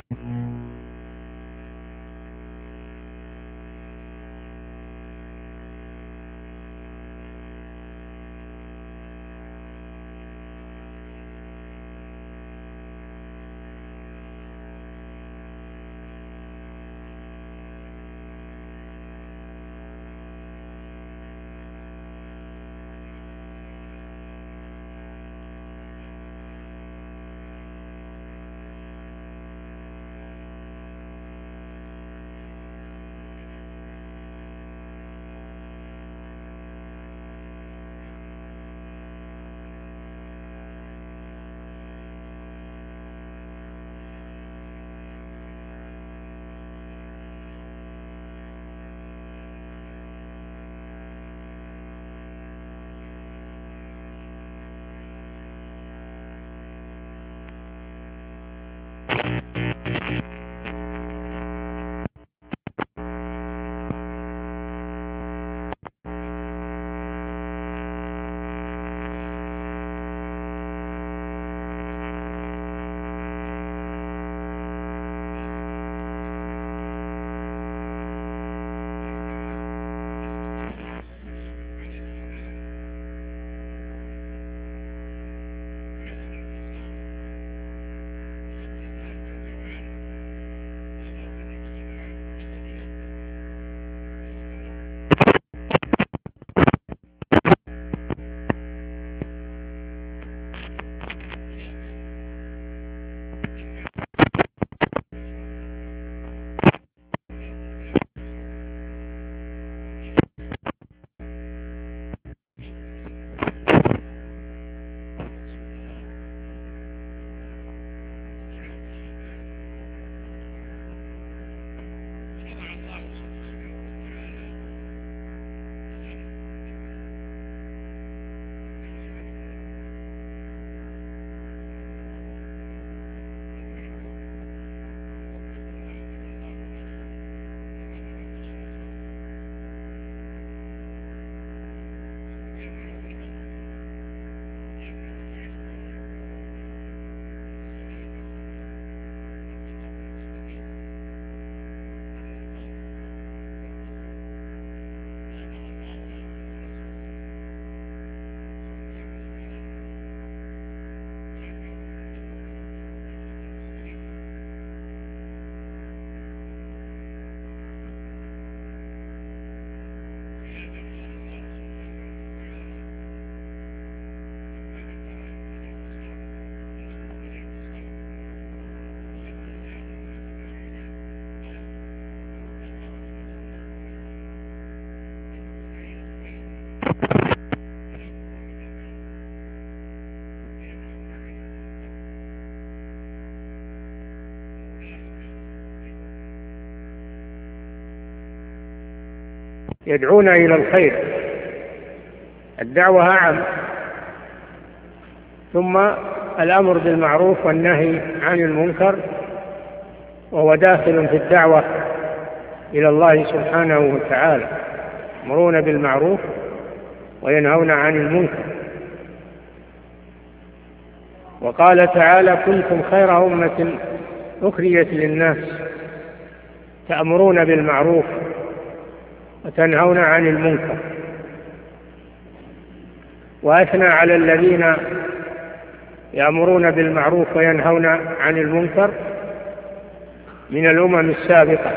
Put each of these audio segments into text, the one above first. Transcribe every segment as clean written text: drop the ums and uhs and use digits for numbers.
يدعون إلى الخير، الدعوة أعم، ثم الأمر بالمعروف والنهي عن المنكر، وهو داخل في الدعوة إلى الله سبحانه وتعالى، يأمرون بالمعروف وينهون عن المنكر. وقال تعالى: كنتم خير أمة أخرجت للناس تأمرون بالمعروف وتنهون عن المنكر. وأثنى على الذين يأمرون بالمعروف وينهون عن المنكر من الأمم السابقة،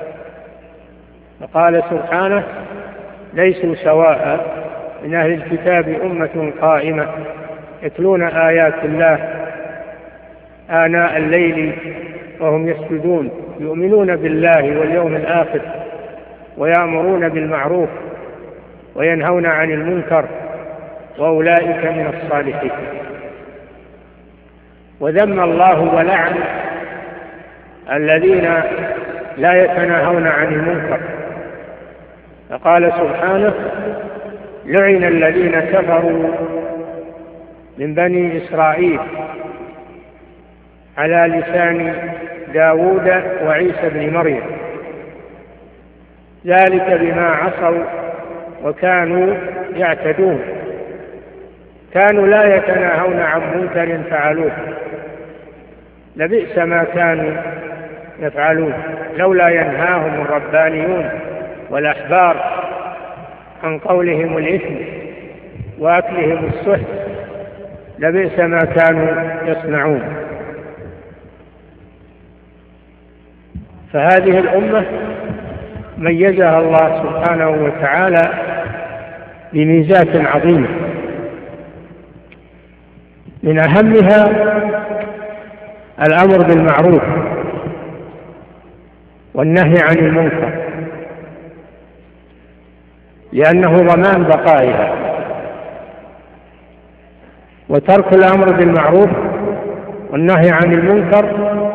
فقال سبحانه: ليسوا سواء من أهل الكتاب أمة قائمة يتلون آيات الله آناء الليل وهم يسجدون يؤمنون بالله واليوم الآخر ويأمرون بالمعروف وينهون عن المنكر وأولئك من الصالحين. وذم الله ولعن الذين لا يتناهون عن المنكر، فقال سبحانه: لعن الذين كفروا من بني إسرائيل على لسان داود وعيسى بن مريم، ذلك بما عصوا وكانوا يعتدون، كانوا لا يتناهون عن منكر فعلوه، لبئس ما كانوا يفعلون، لولا ينهاهم الربانيون والأحبار عن قولهم الإثم وأكلهم السحت لبئس ما كانوا يصنعون. فهذه الأمة ميزها الله سبحانه وتعالى بميزات عظيمة، من أهمها الأمر بالمعروف والنهي عن المنكر، لأنه ضمان بقائها، وترك الأمر بالمعروف والنهي عن المنكر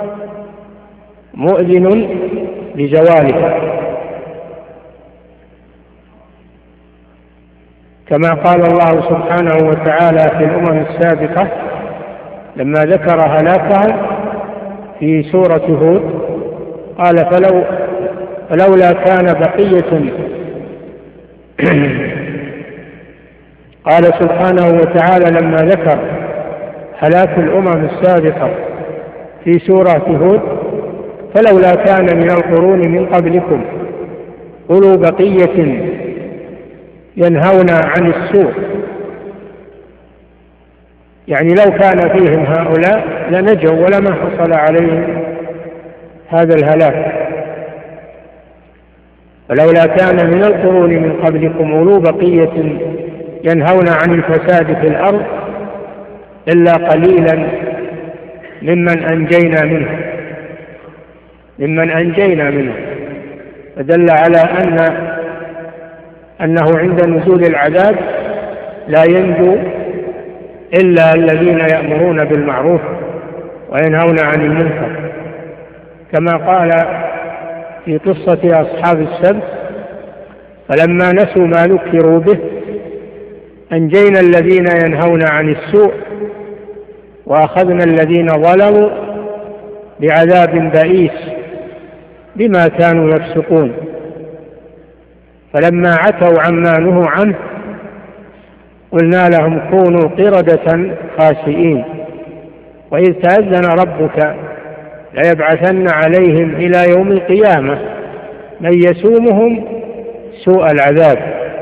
مؤذن بزوالها، كما قال الله سبحانه وتعالى في الأمم السابقة لما ذكر هلاكهم في سورة هود قال فلولا كان بقية قال سبحانه وتعالى لما ذكر هلاك الأمم السابقة في سورة هود فلولا كان من القرون من قبلكم أولو بقية ينهون عن السوء، يعني لو كان فيهم هؤلاء لنجوا ولما حصل عليهم هذا الهلاك. ولولا كان من القرون من قبلكم أولو بقية ينهون عن الفساد في الأرض إلا قليلا ممن أنجينا منه فدل على أنه عند نزول العذاب لا ينجو إلا الذين يأمرون بالمعروف وينهون عن المنكر، كما قال في قصة أصحاب السبت فلما نسوا ما ذكروا به أنجينا الذين ينهون عن السوء وأخذنا الذين ظلموا بعذاب بئيس بما كانوا يفسقون. فلما عتوا عما نهوا عنه قلنا لهم كونوا قردة خاسئين، وإذ تأذن ربك ليبعثن عليهم إلى يوم القيامة من يسومهم سوء العذاب.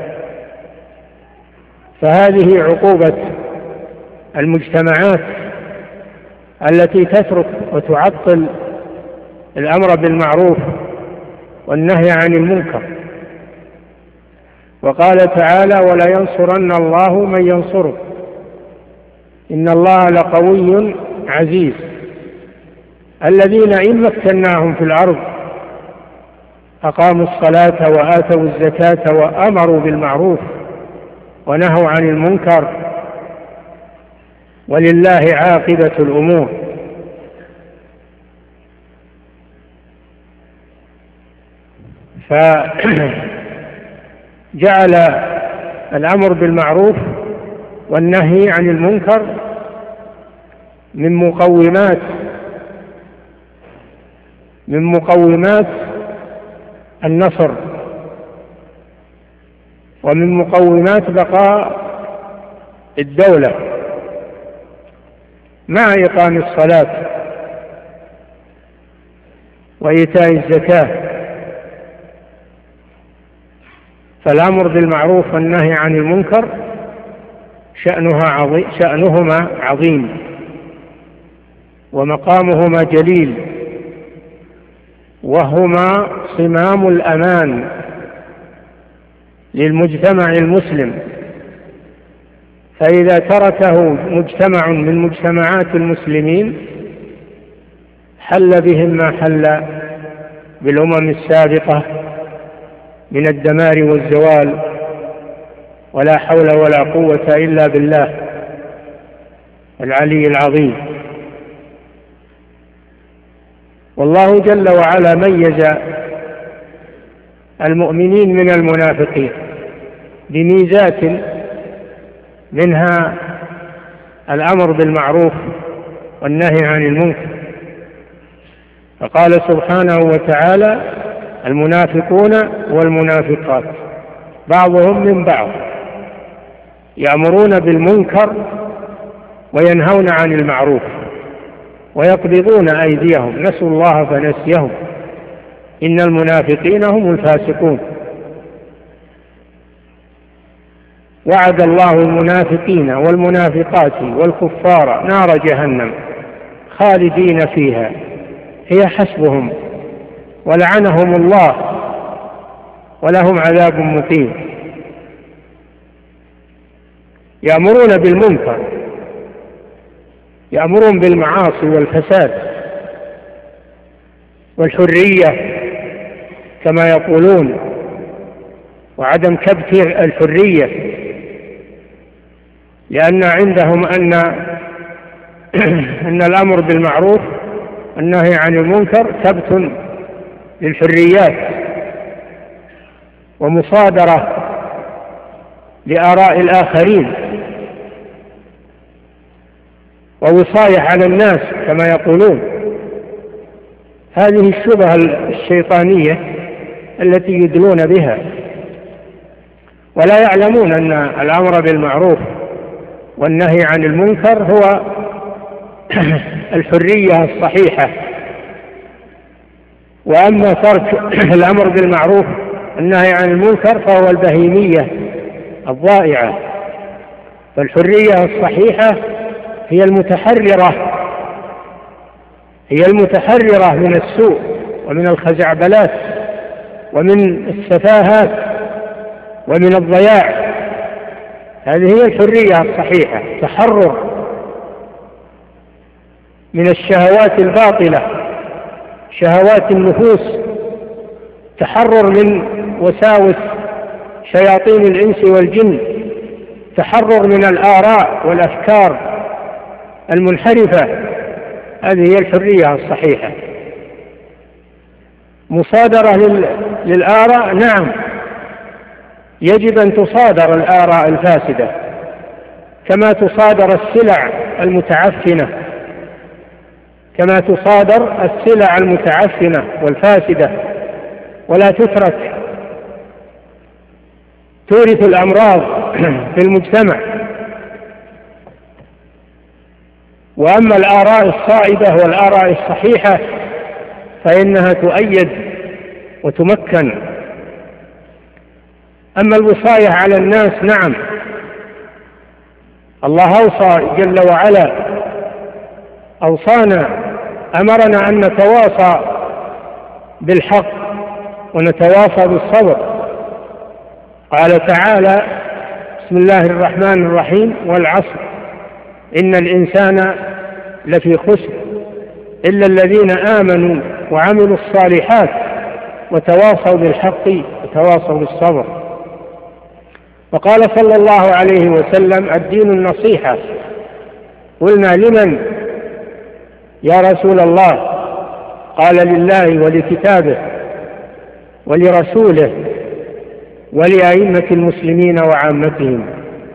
فهذه عقوبة المجتمعات التي تترك وتعطل الأمر بالمعروف والنهي عن المنكر. وقال تعالى ولا ينصرن الله من ينصره إن الله لقوي عزيز. الذين إن مكناهم في الأرض أقاموا الصلاة وآتوا الزكاة وأمروا بالمعروف ونهوا عن المنكر ولله عاقبة الأمور. فجعل الأمر بالمعروف والنهي عن المنكر من مقومات النصر ومن مقومات بقاء الدولة، مع إقام الصلاة وإيتاء الزكاة. فالأمر بالمعروف والنهي عن المنكر شأنهما عظيم ومقامهما جليل، وهما صمام الأمان للمجتمع المسلم. فإذا تركه مجتمع من مجتمعات المسلمين حل بهم ما حل بالأمم السابقة من الدمار والزوال، ولا حول ولا قوة إلا بالله العلي العظيم. والله جل وعلا ميز المؤمنين من المنافقين بميزات، منها الأمر بالمعروف والنهي عن المنكر. فقال سبحانه وتعالى المنافقون والمنافقات بعضهم من بعض يأمرون بالمنكر وينهون عن المعروف ويقبضون أيديهم، نسوا الله فنسيهم، إن المنافقين هم الفاسقون. وعد الله المنافقين والمنافقات والكفار نار جهنم خالدين فيها هي حسبهم ولعنهم الله ولهم عذاب مقيم. يأمرون بالمنكر، يأمرون بالمعاصي والفساد والحرية كما يقولون، وعدم كبت الحرية، لأن عندهم أن الأمر بالمعروف والنهي عن المنكر كبت للحريات ومصادرة لآراء الآخرين ووصاية على الناس كما يقولون. هذه الشبهة الشيطانية التي يدلون بها، ولا يعلمون أن الأمر بالمعروف والنهي عن المنكر هو الحرية الصحيحة، وأما ترك الأمر بالمعروف والنهي عن المنكر فهو البهيمية الضائعة. فالحرية الصحيحة هي المتحررة من السوء ومن الخزعبلات ومن السفاهات ومن الضياع. هذه هي الحرية الصحيحة، تحرر من الشهوات الباطلة، شهوات النفوس، تحرر من وساوس شياطين الإنس والجن، تحرر من الآراء والأفكار المنحرفة. هذه هي الحرية الصحيحة. مصادرة للآراء، نعم، يجب أن تصادر الآراء الفاسدة كما تصادر السلع المتعفنة، كما تصادر السلع المتعفنة والفاسدة، ولا تترك تورث الأمراض في المجتمع. وأما الآراء الصائبة والآراء الصحيحة فإنها تؤيد وتمكن. أما الوصاية على الناس، نعم، الله أوصى جل وعلا، أوصانا، أمرنا أن نتواصى بالحق ونتواصى بالصبر. قال تعالى: بسم الله الرحمن الرحيم: والعصر إن الإنسان لفي خسر إلا الذين آمنوا وعملوا الصالحات وتواصوا بالحق وتواصوا بالصبر. وقال صلى الله عليه وسلم: الدين النصيحة. قلنا: لمن يا رسول الله؟ قال: لله ولكتابه ولرسوله ولأئمة المسلمين وعامتهم.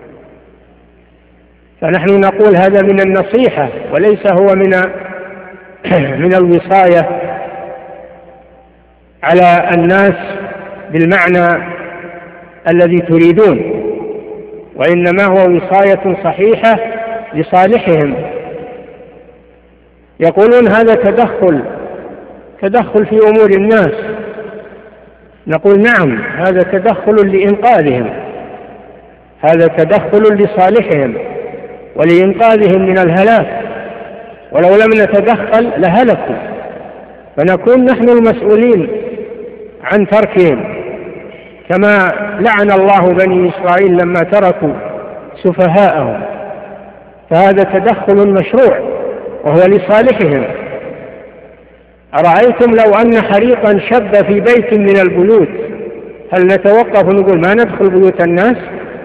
فنحن نقول هذا من النصيحة وليس هو من الوصاية على الناس بالمعنى الذي تريدون، وإنما هو وصاية صحيحة لصالحهم. يقولون هذا تدخل في أمور الناس. نقول: نعم، هذا تدخل لإنقاذهم، هذا تدخل لصالحهم ولإنقاذهم من الهلاك، ولو لم نتدخل لهلكوا، فنكون نحن المسؤولين عن تركهم، كما لعن الله بني إسرائيل لما تركوا سفهاءهم. فهذا تدخل مشروع وهو لصالحهم. أرأيتم لو أن حريقا شب في بيت من البيوت، هل نتوقف ونقول ما ندخل بيوت الناس؟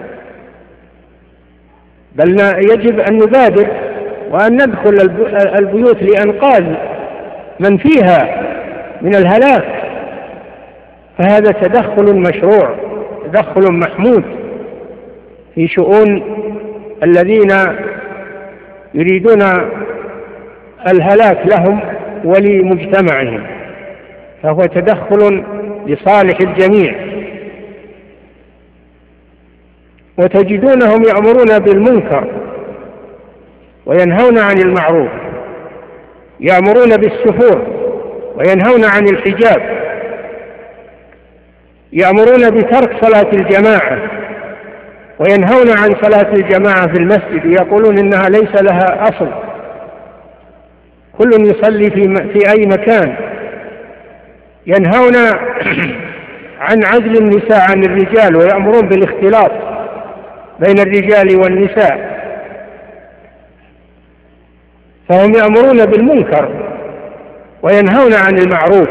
بل يجب أن نبادر وأن ندخل البيوت لإنقاذ من فيها من الهلاك. فهذا تدخل مشروع، تدخل محمود في شؤون الذين يريدون الهلاك لهم ولمجتمعهم، فهو تدخل لصالح الجميع. وتجدونهم يأمرون بالمنكر وينهون عن المعروف يأمرون بالسفور وينهون عن الحجاب، يأمرون بترك صلاة الجماعة وينهون عن صلاة الجماعة في المسجد، ويقولون إنها ليس لها أصل، كل يصلي في أي مكان. ينهون عن عزل النساء عن الرجال ويأمرون بالاختلاط بين الرجال والنساء، فهم يأمرون بالمنكر وينهون عن المعروف.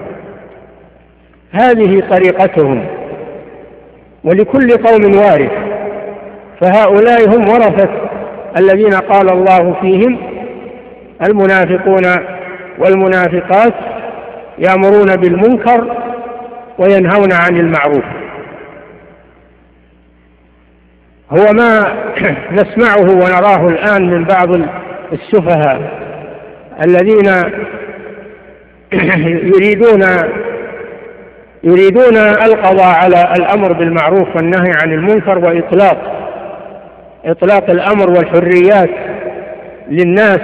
هذه طريقتهم، ولكل قوم وارث، فهؤلاء هم ورثة الذين قال الله فيهم: المنافقون والمنافقات يأمرون بالمنكر وينهون عن المعروف. هو ما نسمعه ونراه الآن من بعض السفهاء الذين يريدون القضاء على الأمر بالمعروف والنهي عن المنكر وإطلاق الأمر والحريات للناس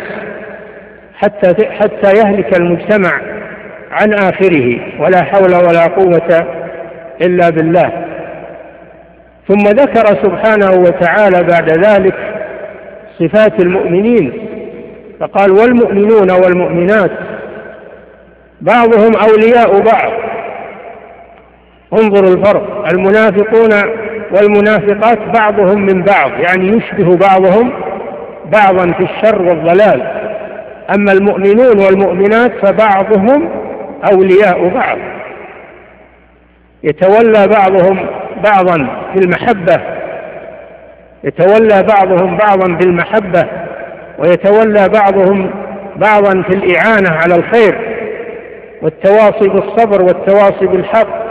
حتى يهلك المجتمع عن آخره، ولا حول ولا قوة إلا بالله. ثم ذكر سبحانه وتعالى بعد ذلك صفات المؤمنين، فقال: والمؤمنون والمؤمنات بعضهم أولياء بعض. انظروا الفرق، المنافقون والمنافقات بعضهم من بعض، يعني يشبه بعضهم بعضا في الشر والضلال. أما المؤمنون والمؤمنات فبعضهم أولياء بعض، يتولى بعضهم بعضا في المحبة، يتولى بعضهم بعضا بالمحبة، ويتولى بعضهم بعضا في الإعانة على الخير والتواصي بالصبر والتواصي بالحق.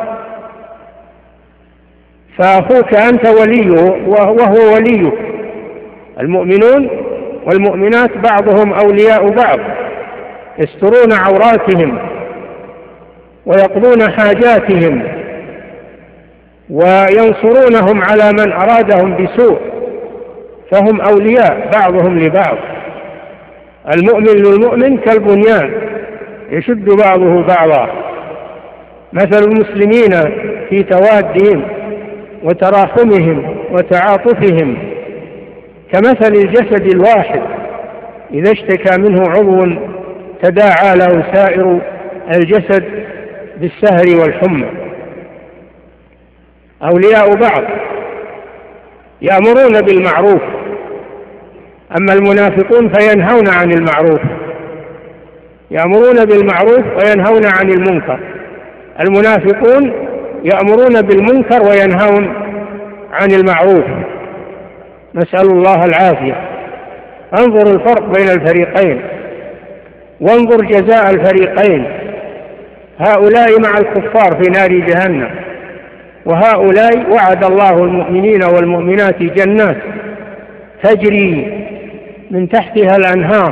فأخوك أنت وليه وهو وليك. المؤمنون والمؤمنات بعضهم أولياء بعض، يسترون عوراتهم ويقضون حاجاتهم وينصرونهم على من أرادهم بسوء، فهم أولياء بعضهم لبعض. المؤمن للمؤمن كالبنيان يشد بعضه بعضا. مثل المسلمين في توادهم وتراحمهم وتعاطفهم كمثل الجسد الواحد إذا اشتكى منه عضو تداعى له سائر الجسد بالسهر والحمى. أولياء بعض يأمرون بالمعروف، أما المنافقون فينهون عن المعروف، يأمرون بالمعروف وينهون عن المنكر. المنافقون يأمرون بالمنكر وينهون عن المعروف، نسأل الله العافية. انظر الفرق بين الفريقين، وانظر جزاء الفريقين، هؤلاء مع الكفار في نار جهنم، وهؤلاء وعد الله المؤمنين والمؤمنات جنات تجري من تحتها الأنهار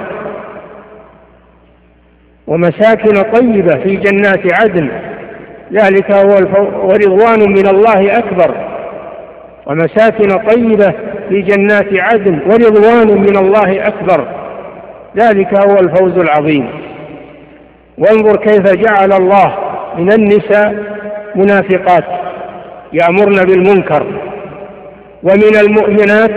ومساكن طيبة في جنات عدن، ذلك هو ورضوان من الله أكبر. ومساكن طيبة في جنات عدن ورضوان من الله أكبر، ذلك هو الفوز العظيم. وانظر كيف جعل الله من النساء منافقات يأمرن بالمنكر، ومن المؤمنات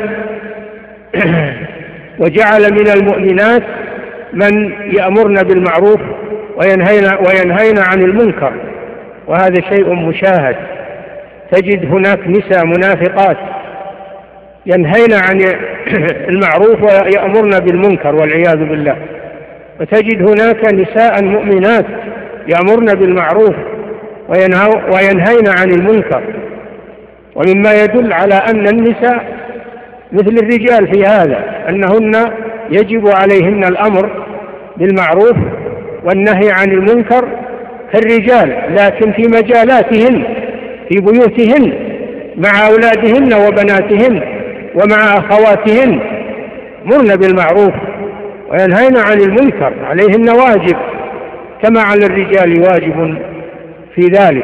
وجعل من المؤمنات من يأمرن بالمعروف وينهين عن المنكر، وهذا شيء مشاهد. تجد هناك نساء منافقات ينهين عن المعروف ويأمرن بالمنكر والعياذ بالله، وتجد هناك نساء مؤمنات يأمرن بالمعروف وينهين عن المنكر. ومما يدل على أن النساء مثل الرجال في هذا، أنهن يجب عليهن الأمر بالمعروف والنهي عن المنكر كالرجال، لكن في مجالاتهن في بيوتهن مع أولادهن وبناتهن ومع أخواتهن مرن بالمعروف وينهين عن المنكر، عليهن واجب كما على الرجال واجب في ذلك.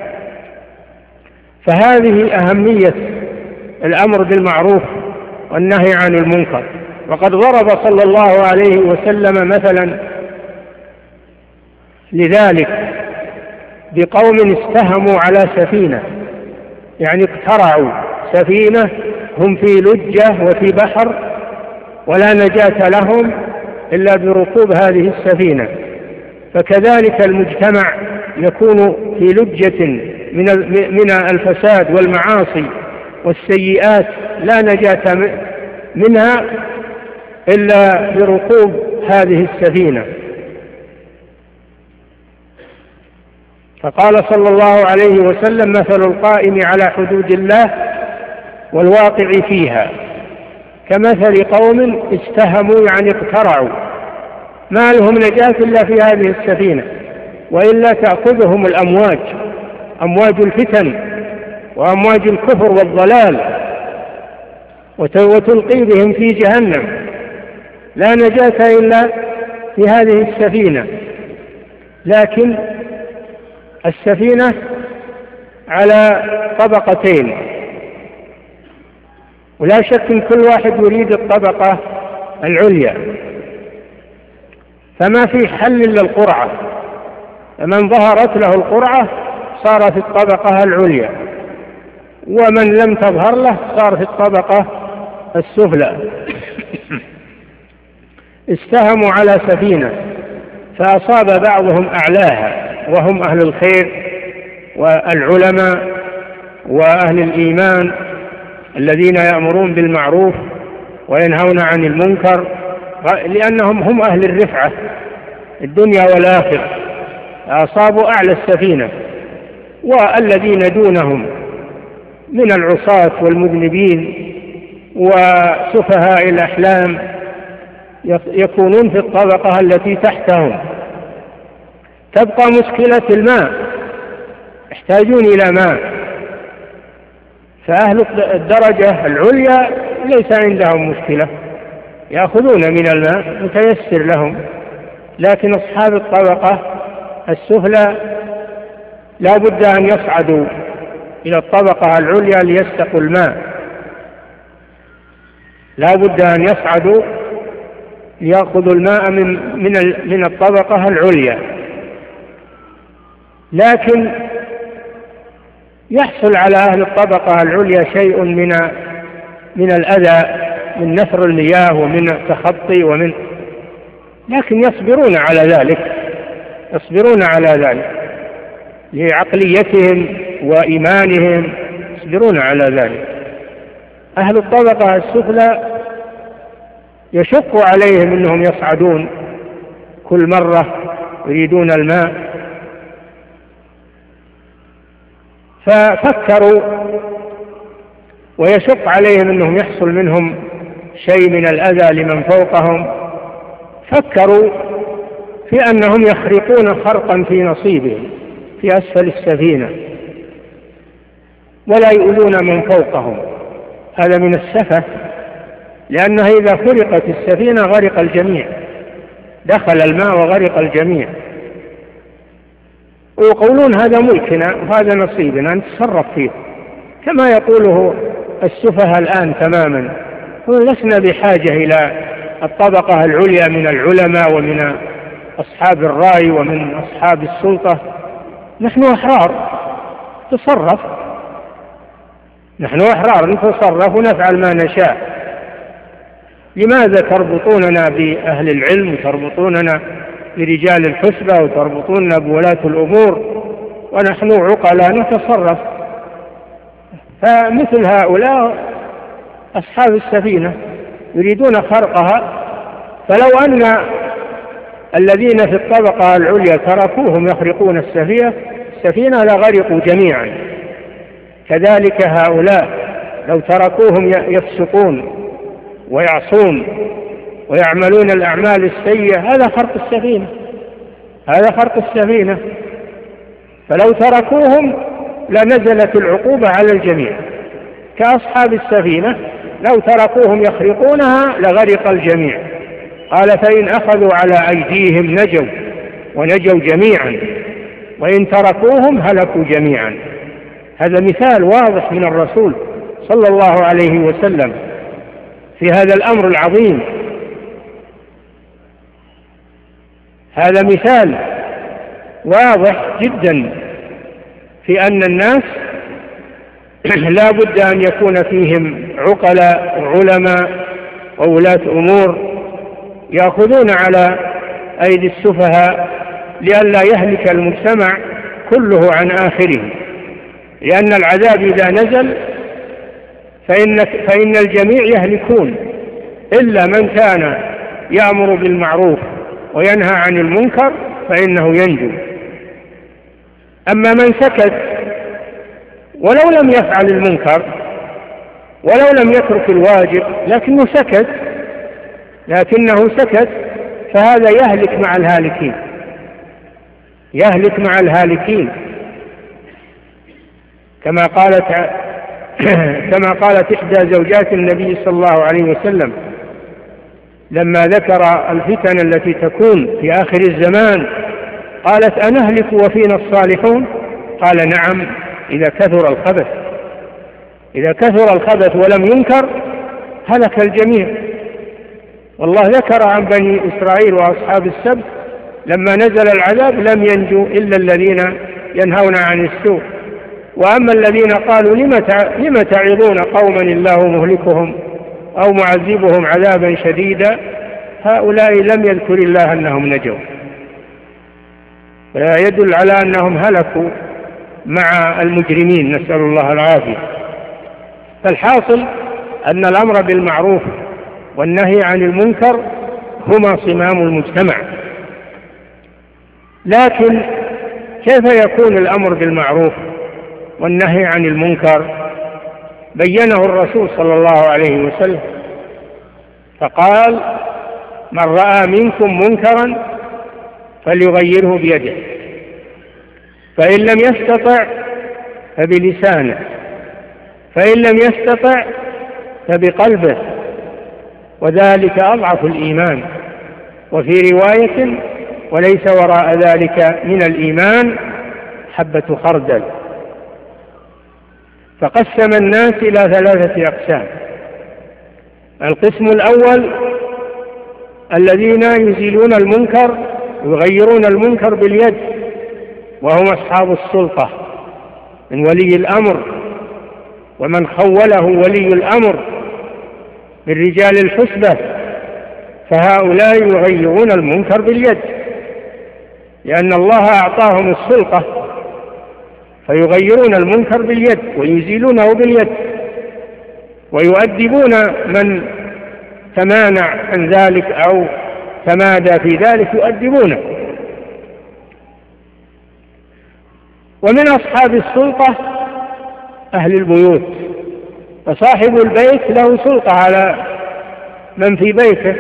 فهذه أهمية الأمر بالمعروف والنهي عن المنكر. وقد ضرب صلى الله عليه وسلم مثلا لذلك بقوم استهموا على سفينة، يعني اقترعوا سفينة، هم في لجة وفي بحر ولا نجاة لهم إلا بركوب هذه السفينة. فكذلك المجتمع يكون في لجة من الفساد والمعاصي والسيئات لا نجاة منها إلا بركوب هذه السفينة. فقال صلى الله عليه وسلم: مثل القائم على حدود الله والواقع فيها كمثل قوم استهموا، يعني اقترعوا، ما لهم نجاة إلا في هذه السفينة، وإلا تأخذهم الأمواج، أمواج الفتن وأمواج الكفر والضلال، وتلقي بهم في جهنم، لا نجاة إلا في هذه السفينة. لكن السفينة على طبقتين، ولا شك إن كل واحد يريد الطبقة العليا، فما في حل إلا القرعة، فمن ظهرت له القرعة صار في الطبقة العليا، ومن لم تظهر له صار في الطبقة السفلى. استهموا على سفينة فأصاب بعضهم أعلاها، وهم أهل الخير والعلماء وأهل الإيمان الذين يأمرون بالمعروف وينهون عن المنكر، لأنهم هم أهل الرفعة الدنيا والآخرة، أصابوا أعلى السفينة. والذين دونهم من العصاة والمذنبين وسفهاء الأحلام يكونون في الطبقة التي تحتهم. تبقى مشكلة الماء، يحتاجون إلى ماء، فأهل الدرجة العليا ليس عندهم مشكلة، يأخذون من الماء متيسر لهم. لكن أصحاب الطبقة السفلى لا بد أن يصعدوا إلى الطبقة العليا ليستقوا الماء، لا بد أن يصعدوا ليأخذوا الماء من الطبقة العليا. لكن يحصل على أهل الطبقة العليا شيء من الأذى، من نثر المياه ومن التخطي لكن يصبرون على ذلك، يصبرون على ذلك لعقليتهم وإيمانهم، يصبرون على ذلك. أهل الطبقة السفلى يشق عليهم أنهم يصعدون كل مرة يريدون الماء، ففكروا، ويشق عليهم أنهم يحصل منهم شيء من الأذى لمن فوقهم، فكروا في أنهم يخرقون خرقا في نصيبهم في أسفل السفينة ولا يؤذون من فوقهم. هذا من السفه، لأنه إذا خرقت السفينة غرق الجميع، دخل الماء وغرق الجميع. ويقولون هذا ملكنا وهذا نصيبنا نتصرف فيه، كما يقوله السفهاء الآن تماما. لسنا بحاجة إلى الطبقة العليا من العلماء ومن أصحاب الرأي ومن أصحاب السلطة، نحن أحرار تصرف، نحن أحرار نتصرف ونفعل ما نشاء. لماذا تربطوننا بأهل العلم وتربطوننا برجال الحسبة وتربطوننا بولاة الأمور ونحن عقلاء نتصرف؟ فمثل هؤلاء أصحاب السفينة يريدون خرقها، فلو أن الذين في الطبقة العليا تركوهم يخرقون السفينة لغرقوا جميعا. كذلك هؤلاء لو تركوهم يفسقون ويعصون ويعملون الأعمال السيئة، هذا خرق السفينة، هذا خرق السفينة. فلو تركوهم لنزلت العقوبة على الجميع، كأصحاب السفينة لو تركوهم يخرقونها لغرق الجميع. قال: فإن أخذوا على أيديهم نجوا ونجوا جميعا، وإن تركوهم هلكوا جميعا. هذا مثال واضح من الرسول صلى الله عليه وسلم في هذا الأمر العظيم. هذا مثال واضح جدا في أن الناس لا بد أن يكون فيهم عقلاء وعلماء وولاة أمور يأخذون على أيدي السفهاء لئلا يهلك المجتمع كله عن آخره، لأن العذاب إذا نزل فإن الجميع يهلكون إلا من كان يأمر بالمعروف وينهى عن المنكر فإنه ينجو. أما من سكت ولو لم يفعل المنكر ولو لم يترك الواجب لكنه سكت فهذا يهلك مع الهالكين كما قالت إحدى زوجات النبي صلى الله عليه وسلم لما ذكر الفتن التي تكون في آخر الزمان، قالت: أنهلك وفينا الصالحون؟ قال: نعم، إذا كثر الخبث ولم ينكر هلك الجميع. والله ذكر عن بني إسرائيل وأصحاب السبت لما نزل العذاب لم ينجوا إلا الذين ينهون عن السوء. وأما الذين قالوا: لم تعظون قوما الله مهلكهم أو معذبهم عذابا شديدا، هؤلاء لم يذكر الله أنهم نجوا، يدل على أنهم هلكوا مع المجرمين، نسأل الله العافية. فالحاصل أن الأمر بالمعروف والنهي عن المنكر هما صمام المجتمع. لكن كيف يكون الأمر بالمعروف والنهي عن المنكر؟ بينه الرسول صلى الله عليه وسلم فقال: من رأى منكم منكرا فليغيره بيده، فإن لم يستطع فبلسانه، فإن لم يستطع فبقلبه، وذلك أضعف الإيمان. وفي رواية: وليس وراء ذلك من الإيمان حبة خردل. فقسم الناس إلى 3 أقسام: القسم الأول الذين يزيلون المنكر ويغيرون المنكر باليد، وهم أصحاب السلطة من ولي الأمر ومن خوله ولي الأمر من رجال الحسبة، فهؤلاء يغيرون المنكر باليد لأن الله أعطاهم السلطة، فيغيرون المنكر باليد ويزيلونه باليد، ويؤدبون من تمانع عن ذلك أو تمادى في ذلك يؤدبونه. ومن أصحاب السلطة أهل البيوت، فصاحب البيت له سلطة على من في بيته.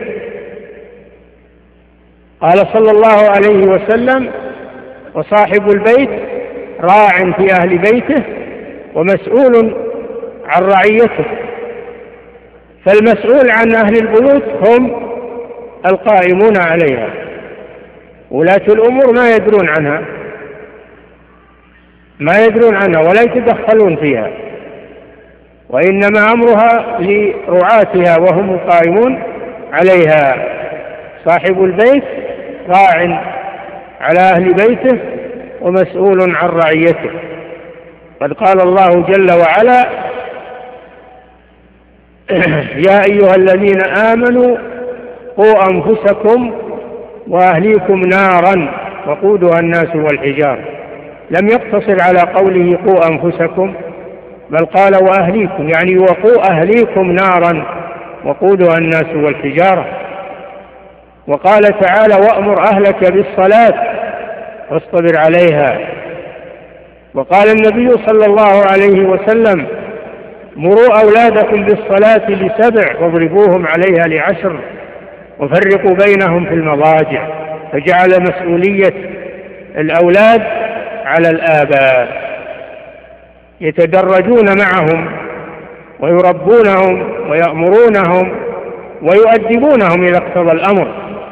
قال صلى الله عليه وسلم: وصاحب البيت راع في أهل بيته ومسؤول عن رعيته. فالمسؤول عن أهل البيوت هم القائمون عليها، ولاة الأمور ما يدرون عنها ولا يتدخلون فيها، وإنما أمرها لرعاتها وهم القائمون عليها. صاحب البيت راع على أهل بيته ومسؤول عن رعيته. قد قال الله جل وعلا: يا أيها الذين آمنوا قوا أنفسكم وأهليكم نارا وقودها الناس والحجارة. لم يقتصر على قوله قوا أنفسكم، بل قال وأهليكم، يعني وقوا أهليكم نارا وقودها الناس والحجارة. وقال تعالى: وأمر أهلك بالصلاة واصطبر عليها. وقال النبي صلى الله عليه وسلم: مروا أولادكم بالصلاة ل7 واضربوهم عليها ل10 وفرقوا بينهم في المضاجع. فجعل مسؤولية الأولاد على الآباء، يتدرجون معهم ويربونهم ويأمرونهم ويؤدبونهم إذا اقتضى الأمر،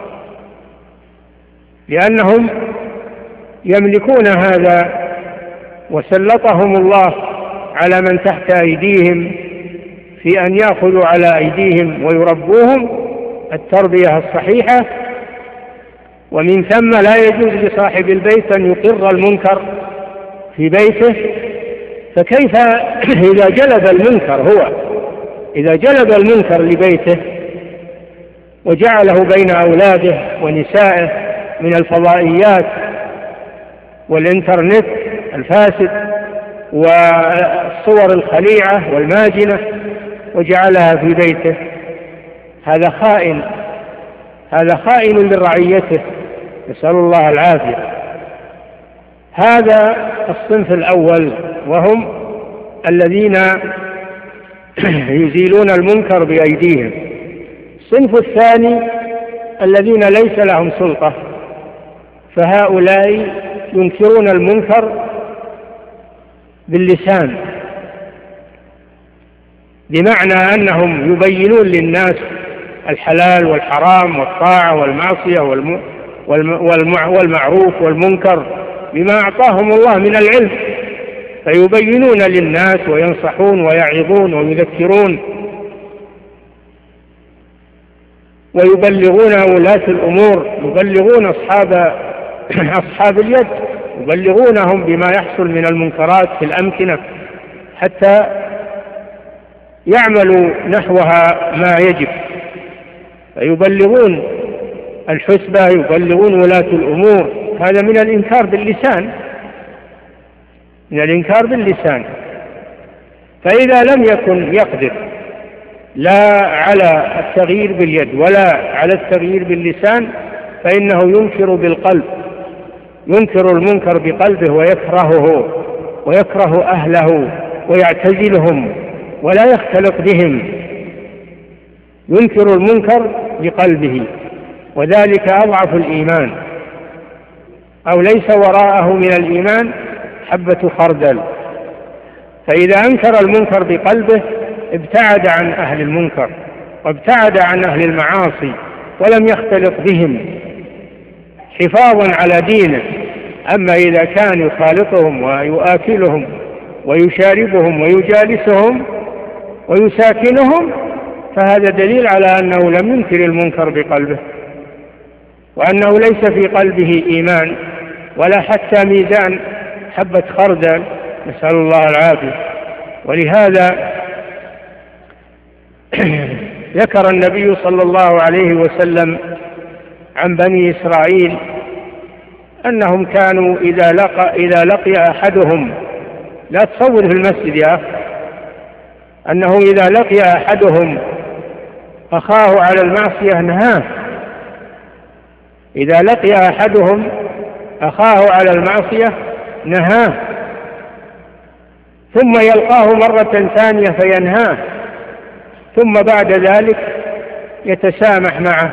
لأنهم يملكون هذا، وسلطهم الله على من تحت أيديهم في أن يأخذوا على أيديهم ويربوهم التربية الصحيحة ومن ثم لا يجوز لصاحب البيت أن يقر المنكر في بيته، فكيف إذا جلب المنكر إذا جلب المنكر لبيته وجعله بين أولاده ونسائه من الفضائيات والإنترنت الفاسد والصور الخليعة والماجنة وجعلها في بيته، هذا خائن لرعيته، نسأل الله العافية. هذا الصنف الأول، وهم الذين يزيلون المنكر بأيديهم. الصنف الثاني الذين ليس لهم سلطة، فهؤلاء ينكرون المنكر باللسان، بمعنى أنهم يبينون للناس الحلال والحرام والطاعة والمعصية والمعروف والمنكر بما أعطاهم الله من العلم، فيبينون للناس وينصحون ويعظون ويذكرون ويبلغون ولاة الأمور، يبلغون أصحاب اليد، يبلغونهم بما يحصل من المنكرات في الأمكنة حتى يعملوا نحوها ما يجب، فيبلغون الحسبة، يبلغون ولاة الأمور. هذا من الإنكار باللسان، فإذا لم يكن يقدر لا على التغيير باليد ولا على التغيير باللسان، فإنه ينكر بالقلب، ينكر المنكر بقلبه ويكرهه ويكره أهله ويعتزلهم ولا يختلط بهم، ينكر المنكر بقلبه، وذلك أضعف الإيمان، أو ليس وراءه من الإيمان حبة خردل. فإذا أنكر المنكر بقلبه ابتعد عن أهل المنكر وابتعد عن أهل المعاصي ولم يختلط بهم حفاظا على دينه. أما إذا كان يخالطهم ويؤكلهم ويشاربهم ويجالسهم ويساكنهم، فهذا دليل على أنه لم ينكر المنكر بقلبه، وأنه ليس في قلبه إيمان ولا حتى ميزان حبة خردل، نسأل الله العافية. ولهذا ذكر النبي صلى الله عليه وسلم عن بني إسرائيل أنهم كانوا إذا لقي أحدهم، لا تصور في المسجد يا أخي، أنه إذا لقي أحدهم أخاه على المعصية نهاه، إذا لقي أحدهم أخاه على المعصية نهاه، ثم يلقاه مرة ثانية فينهاه، ثم بعد ذلك يتسامح معه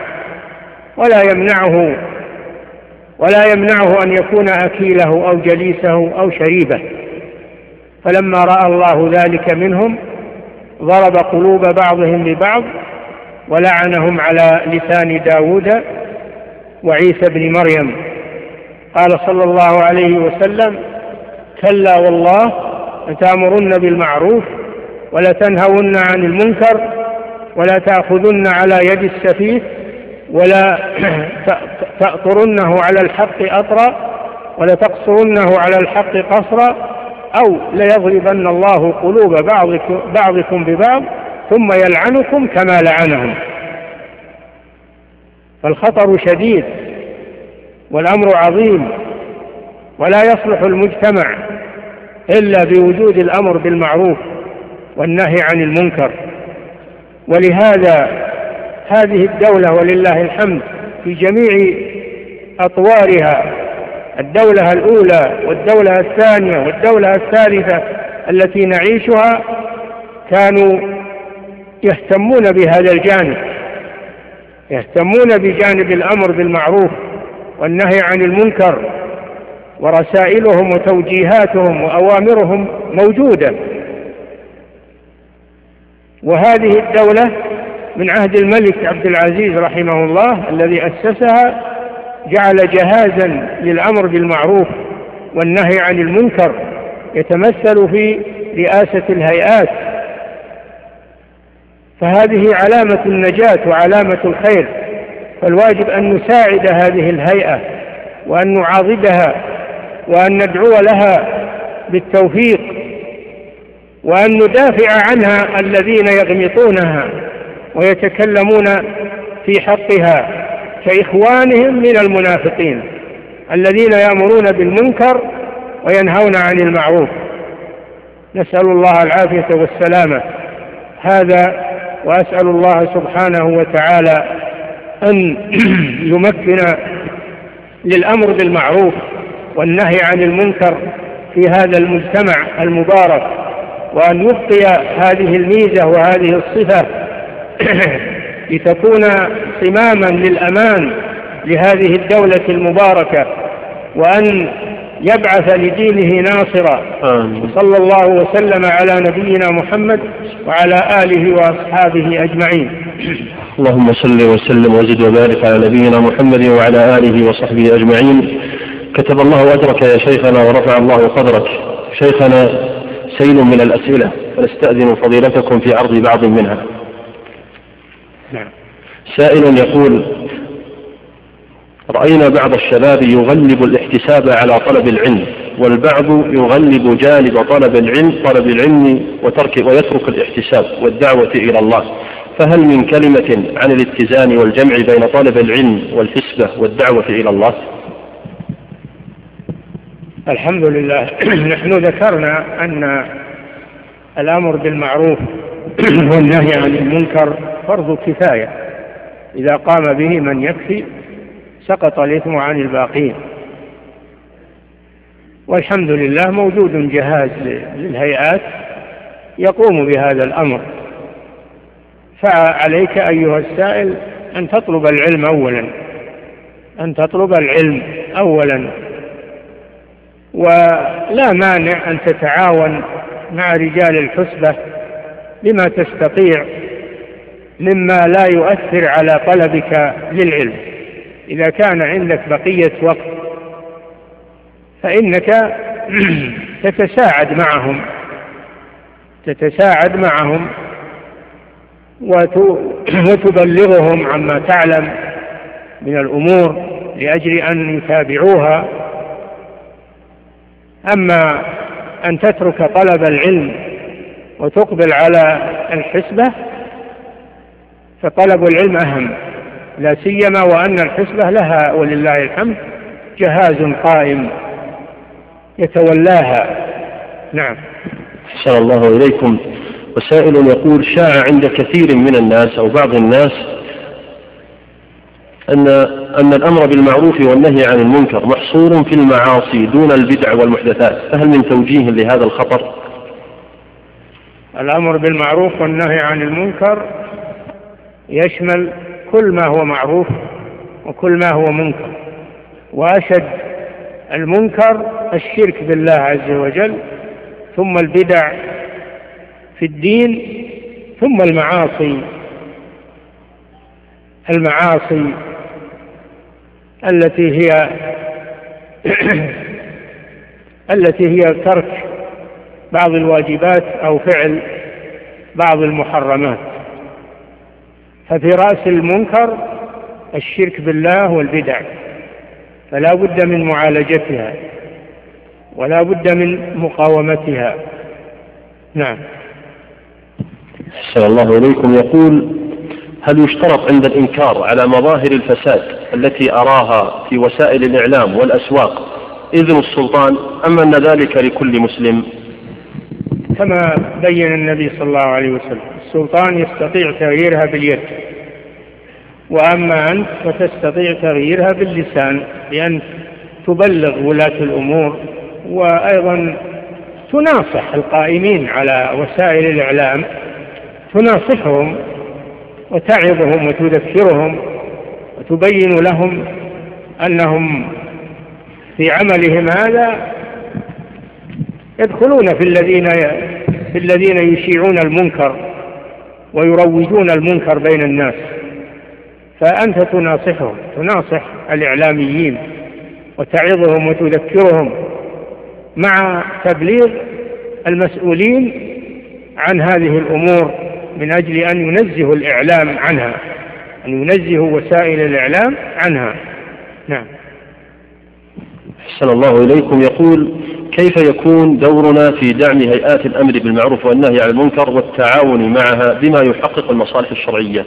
ولا يمنعه أن يكون أكيله أو جليسه أو شريبه. فلما رأى الله ذلك منهم ضرب قلوب بعضهم ببعض ولعنهم على لسان داود وعيسى بن مريم. قال صلى الله عليه وسلم: كلا والله لتأمرن بالمعروف ولا تنهون عن المنكر ولا تأخذن على يد السفيه ولا تأطرنه على الحق أطرا ولا تقصرنه على الحق قصرا، أو ليضربن الله قلوب بعضكم ببعض ثم يلعنكم كما لعنهم. فالخطر شديد والأمر عظيم، ولا يصلح المجتمع إلا بوجود الأمر بالمعروف والنهي عن المنكر. ولهذا هذه الدولة ولله الحمد في جميع أطوارها، الدولة الأولى والدولة الثانية والدولة الثالثة التي نعيشها، كانوا يهتمون بهذا الجانب، يهتمون بجانب الأمر بالمعروف والنهي عن المنكر، ورسائلهم وتوجيهاتهم وأوامرهم موجودة. وهذه الدولة من عهد الملك عبد العزيز رحمه الله الذي أسسها، جعل جهازا للأمر بالمعروف والنهي عن المنكر يتمثل في رئاسة الهيئات، فهذه علامة النجاة وعلامة الخير. والواجب أن نساعد هذه الهيئة وأن نعاضدها وأن ندعو لها بالتوفيق وأن ندافع عنها الذين يغمطونها ويتكلمون في حقها كإخوانهم من المنافقين الذين يأمرون بالمنكر وينهون عن المعروف. نسأل الله العافية والسلامة. هذا وأسأل الله سبحانه وتعالى أن يمكن للأمر بالمعروف والنهي عن المنكر في هذا المجتمع المبارك، وأن يبقي هذه الميزة وهذه الصفة لتكون صماما للأمان لهذه الدولة المباركة، وأن يبعث لدينه ناصرا. وصلى الله وسلم على نبينا محمد وعلى آله وأصحابه أجمعين. اللهم صل وسلم وزد وبارك على نبينا محمد وعلى آله وصحبه أجمعين. كتب الله أجرك يا شيخنا ورفع الله قدرك. شيخنا، سيل من الأسئلة فنستأذن فضيلتكم في عرض بعض منها. سائل يقول: رأينا بعض الشباب يغلب الاحتساب على طلب العلم، والبعض يغلب جانب طلب العلم ويترك الاحتساب والدعوة إلى الله، فهل من كلمة عن الاتزان والجمع بين طلب العلم والحسبة والدعوة إلى الله؟ الحمد لله. نحن ذكرنا أن الأمر بالمعروف والنهي عن المنكر فرض كفاية، إذا قام به من يكفي سقط الإثم عن الباقين. والحمد لله موجود جهاز للهيئات يقوم بهذا الأمر، فعليك أيها السائل أن تطلب العلم أولا، ولا مانع أن تتعاون مع رجال الحسبة بما تستطيع مما لا يؤثر على طلبك للعلم. إذا كان عندك بقية وقت فإنك تتساعد معهم وتبلغهم عما تعلم من الأمور لأجل أن يتابعوها. أما أن تترك طلب العلم وتقبل على الحسبة فطلب العلم أهم، لا سيما وأن الحسبة لها ولله الحمد جهاز قائم يتولاها. نعم. أحسن الله إليكم. وسائل يقول: شاع عند كثير من الناس أو بعض الناس أن الأمر بالمعروف والنهي عن المنكر محصور في المعاصي دون البدع والمحدثات، فهل من توجيه لهذا الخطر؟ الأمر بالمعروف والنهي عن المنكر يشمل كل ما هو معروف وكل ما هو منكر، وأشد المنكر الشرك بالله عز وجل، ثم البدع في الدين، ثم المعاصي التي هي ترك بعض الواجبات أو فعل بعض المحرمات. ففي رأس المنكر الشرك بالله والبدع، فلا بد من معالجتها ولا بد من مقاومتها. نعم. أحسن الله إليكم. يقول: هل يشترط عند الإنكار على مظاهر الفساد التي أراها في وسائل الإعلام والأسواق إذن السلطان، أم أن ذلك لكل مسلم؟ كما بين النبي صلى الله عليه وسلم: السلطان يستطيع تغييرها باليد، وأما أنت فتستطيع تغييرها باللسان، بأن تبلغ ولاة الأمور، وأيضا تناصح القائمين على وسائل الإعلام، تناصحهم وتعظهم وتذكرهم وتبين لهم أنهم في عملهم هذا يدخلون في الذين يشيعون المنكر ويروجون المنكر بين الناس. فأنت تناصحهم، تناصح الإعلاميين وتعظهم وتذكرهم، مع تبليغ المسؤولين عن هذه الأمور من أجل أن ينزهوا الإعلام عنها. أن ينزهوا وسائل الإعلام عنها. نعم. أحسن الله إليكم. يقول: كيف يكون دورنا في دعم هيئات الأمر بالمعروف والنهي عن المنكر والتعاون معها بما يحقق المصالح الشرعية؟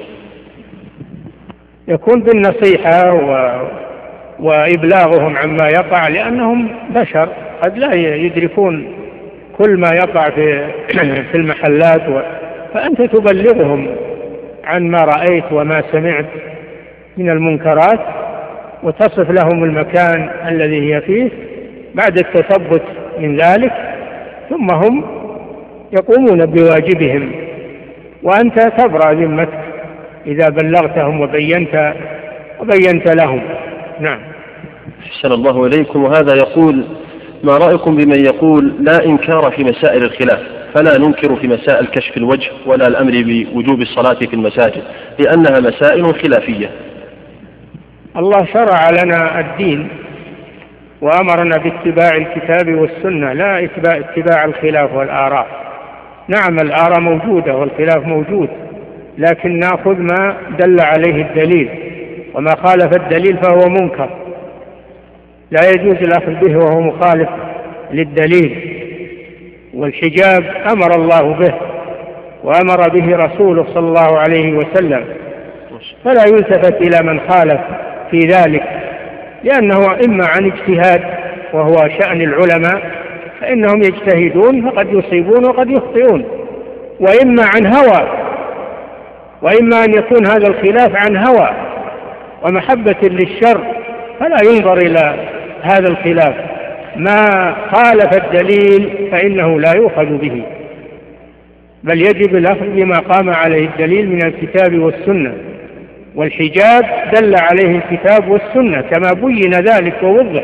يكون بالنصيحة وإبلاغهم عما يقع، لأنهم بشر قد لا يدركون كل ما يقع في المحلات، فأنت تبلغهم عن ما رأيت وما سمعت من المنكرات، وتصف لهم المكان الذي هي فيه بعد التثبت من ذلك، ثم هم يقومون بواجبهم، وأنت تبرأ ذمتك إذا بلغتهم وبينت لهم. نعم. أحسن الله إليكم. وهذا يقول: ما رأيكم بمن يقول لا إنكار في مسائل الخلاف، فلا ننكر في مسائل كشف الوجه ولا الأمر بوجوب الصلاة في المساجد لأنها مسائل خلافية؟ الله شرع لنا الدين وأمرنا باتباع الكتاب والسنة، لا اتباع الخلاف والآراء. نعم، الآراء موجودة والخلاف موجود، لكن نأخذ ما دل عليه الدليل، وما خالف الدليل فهو منكر، لا يجوز الأخذ به وهو مخالف للدليل. والحجاب أمر الله به وأمر به رسوله صلى الله عليه وسلم، فلا يلتفت إلى من خالف في ذلك، لأنه إما عن اجتهاد وهو شأن العلماء فإنهم يجتهدون فقد يصيبون وقد يخطئون، وإما عن هوى، وإما أن يكون هذا الخلاف عن هوى ومحبة للشر، فلا ينظر إلى هذا الخلاف. ما خالف الدليل فإنه لا يؤخذ به، بل يجب الأخذ بما قام عليه الدليل من الكتاب والسنة، والحجاب دل عليه الكتاب والسنة كما بين ذلك ووضح.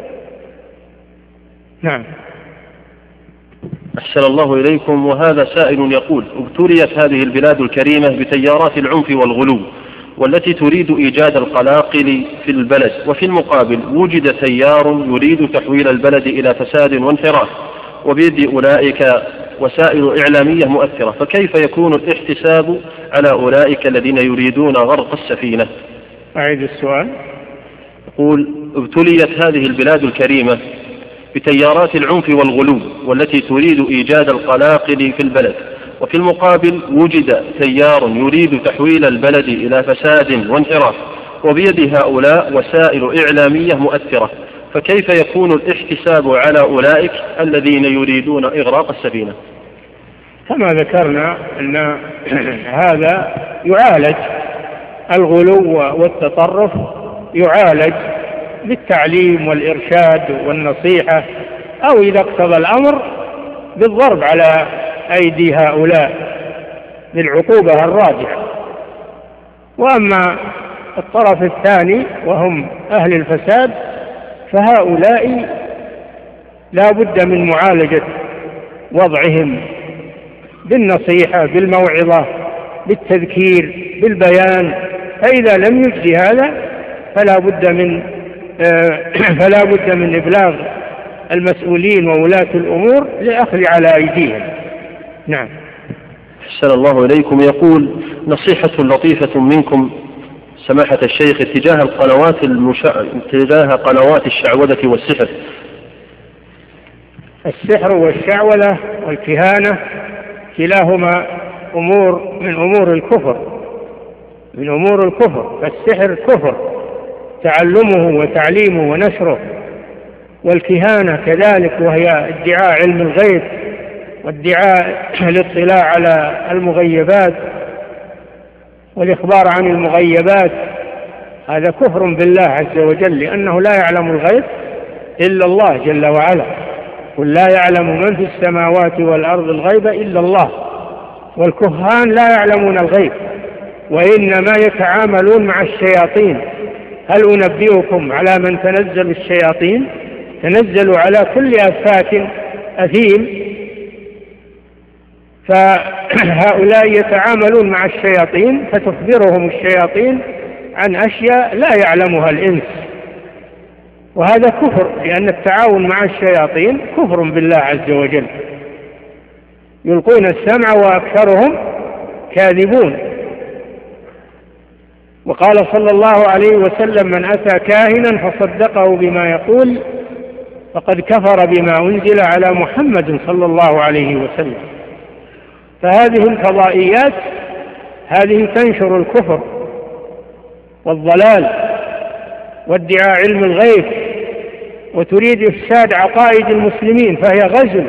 نعم. أحسن الله إليكم. وهذا سائل يقول: ابتليت هذه البلاد الكريمة بتيارات العنف والغلو والتي تريد إيجاد القلاقل في البلد، وفي المقابل وجد تيار يريد تحويل البلد إلى فساد وانحراف، وبيد أولئك وسائل إعلامية مؤثرة، فكيف يكون الاحتساب على أولئك الذين يريدون غرق السفينة؟ أعيد السؤال. يقول: ابتليت هذه البلاد الكريمة بتيارات العنف والغلو والتي تريد إيجاد القلاقل في البلد، وفي المقابل وجد تيار يريد تحويل البلد إلى فساد وانحراف، وبيد هؤلاء وسائل إعلامية مؤثرة، فكيف يكون الاحتساب على أولئك الذين يريدون إغراق السفينة؟ كما ذكرنا أن هذا يعالج، الغلو والتطرف يعالج بالتعليم والإرشاد والنصيحة، أو إذا اقتضى الأمر بالضرب على أيدي هؤلاء بالعقوبة الراجحة. وأما الطرف الثاني وهم أهل الفساد فهؤلاء لا بد من معالجة وضعهم بالنصيحة، بالموعظة، بالتذكير، بالبيان، فإذا لم يجد هذا فلا بد من إبلاغ المسؤولين وولاة الأمور لأخذ على أيديهم. نعم. أحسن الله إليكم. يقول: نصيحة لطيفة منكم سماحة الشيخ اتجاه قنوات الشعوذة والسحر. السحر والشعوذة والكهانة كلاهما أمور من أمور الكفر، فالسحر كفر تعلمه وتعليمه ونشره، والكهانة كذلك، وهي ادعاء علم الغيب وادعاء الاطلاع على المغيبات والإخبار عن المغيبات، هذا كفر بالله عز وجل، لأنه لا يعلم الغيب إلا الله جل وعلا، قل لا يعلم من في السماوات والأرض الغيب إلا الله، والكهان لا يعلمون الغيب وإنما يتعاملون مع الشياطين. هل أنبئكم على من تنزل الشياطين؟ تنزل على كل أفاك أثيم. فهؤلاء يتعاملون مع الشياطين، فتخبرهم الشياطين عن أشياء لا يعلمها الإنس، وهذا كفر، لأن التعاون مع الشياطين كفر بالله عز وجل. يلقون السمع وأكثرهم كاذبون. وقال صلى الله عليه وسلم: من أتى كاهنا فصدقه بما يقول فقد كفر بما أنزل على محمد صلى الله عليه وسلم. فهذه الفضائيات هذه تنشر الكفر والضلال وادعاء علم الغيب، وتريد إفساد عقائد المسلمين، فهي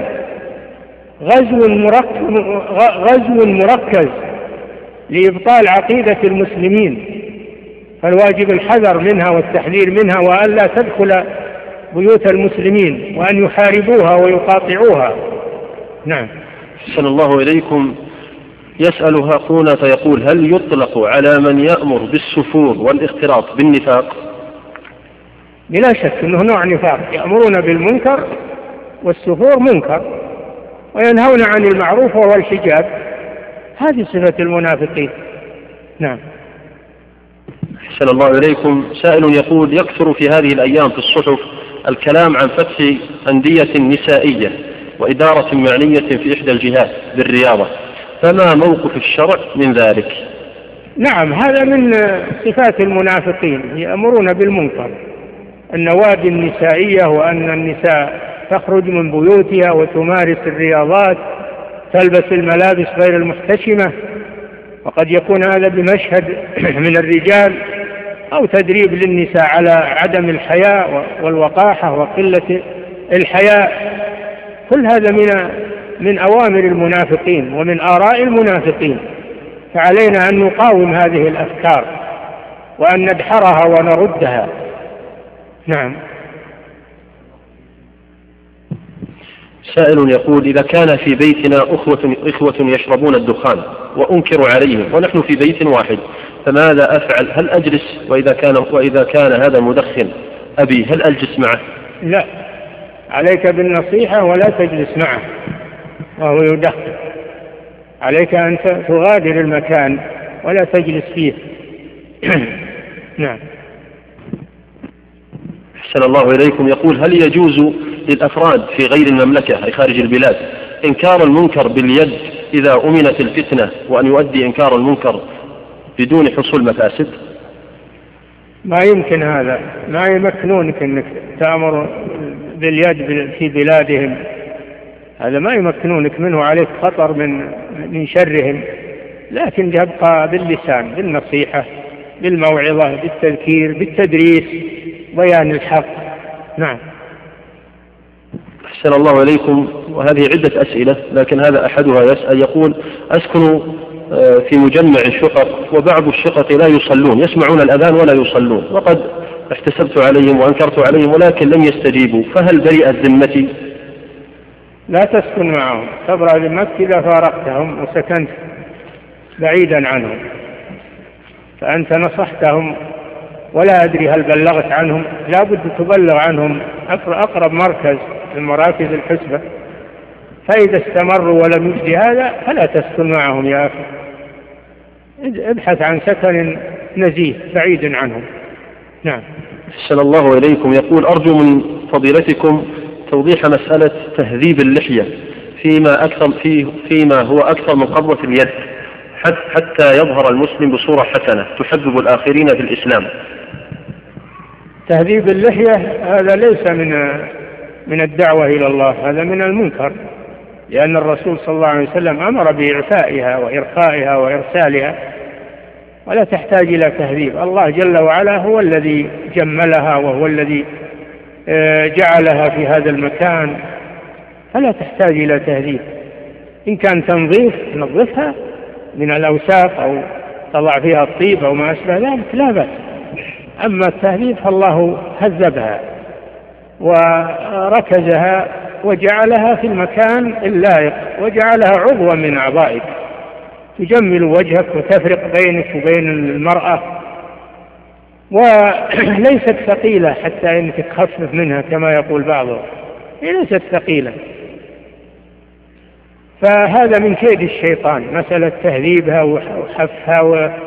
غزو مركز لإبطال عقيدة المسلمين، فالواجب الحذر منها والتحذير منها، وأن لا تدخل بيوت المسلمين، وأن يحاربوها ويقاطعوها. نعم. أحسن الله إليكم. يسأل أخونا فيقول: هل يطلق على من يأمر بالسفور والاختلاط بالنفاق؟ بلا شك أنه نوع نفاق، يأمرون بالمنكر، والسفور منكر، وينهون عن المعروف وهو الحجاب، هذه صفة المنافقين. نعم. أحسن الله إليكم. سائل يقول: يكثر في هذه الأيام في الصحف الكلام عن فتح أندية نسائية وإدارة معنية في إحدى الجهات بالرياضة، فما موقف الشرع من ذلك؟ نعم، هذا من صفات المنافقين، يأمرون بالمنكر، النوادي النسائية، وأن النساء تخرج من بيوتها وتمارس الرياضات، تلبس الملابس غير المحتشمة، وقد يكون هذا بمشهد من الرجال أو تدريب للنساء على عدم الحياء والوقاحة وقلة الحياء. كل هذا من أوامر المنافقين ومن آراء المنافقين، فعلينا أن نقاوم هذه الأفكار وأن ندحرها ونردها. نعم. سائل يقول: إذا كان في بيتنا إخوة يشربون الدخان وأنكر عليهم ونحن في بيت واحد، فماذا أفعل؟ هل أجلس؟ وإذا كان هذا المدخن أبي، هل أجلس معه؟ لا، عليك بالنصيحة ولا تجلس معه وهو يدخن، عليك أن تغادر المكان ولا تجلس فيه. نعم. أحسن الله إليكم. يقول: هل يجوز للأفراد في غير المملكة أي خارج البلاد إنكار المنكر باليد إذا أمنت الفتنة، وأن يؤدي إنكار المنكر بدون حصول مفاسد؟ ما يمكن هذا، ما يمكنونك أنك تأمر باليد في بلادهم، هذا ما يمكنونك منه، عليك خطر من شرهم، لكن يبقى باللسان، بالنصيحة، بالموعظة، بالتذكير، بالتدريس، بيان الحق. نعم. أحسن الله إليكم. وهذه عدة أسئلة، لكن هذا أحدها يسأل يقول: أسكن في مجمع شقق، وبعض الشقق لا يصلون، يسمعون الأذان ولا يصلون، وقد احتسبت عليهم وأنكرت عليهم ولكن لم يستجيبوا، فهل برئت ذمتي؟ لا تسكن معهم، تبرأ ذمتك إذا فارقتهم وسكنت بعيدا عنهم، فأنت نصحتهم، ولا أدري هل بلغت عنهم، لا بد تبلغ عنهم أقرب مركز من مراكز الحسبة، فإذا استمروا ولم يجد هذا فلا تسكن معهم يا أخي، ابحث عن سكن نزيه بعيد عنهم. نعم. أحسن الله إليكم. يقول: أرجو من فضيلتكم توضيح مسألة تهذيب اللحية فيما هو أكثر من قبضة اليد، حتى يظهر المسلم بصورة حسنة تحبب الآخرين في الإسلام. تهذيب اللحية هذا ليس من الدعوة إلى الله، هذا من المنكر، لأن الرسول صلى الله عليه وسلم أمر بإعفائها وإرخائها وإرسالها، ولا تحتاج إلى تهذيب. الله جل وعلا هو الذي جملها، وهو الذي جعلها في هذا المكان، فلا تحتاج إلى تهذيب. إن كان تنظيف نظفها من الأوساخ أو تضع فيها الطيب أو ما أشبه ذلك لا بأس، أما التهذيب فالله هذبها وركزها وجعلها في المكان اللائق، وجعلها عضوا من أعضائك تجمل وجهك وتفرق بينك وبين المرأة، وليست ثقيلة حتى إنك تخفف منها كما يقول بعضهم، هي ليست ثقيلة. فهذا من كيد الشيطان، مسألة تهذيبها وحفها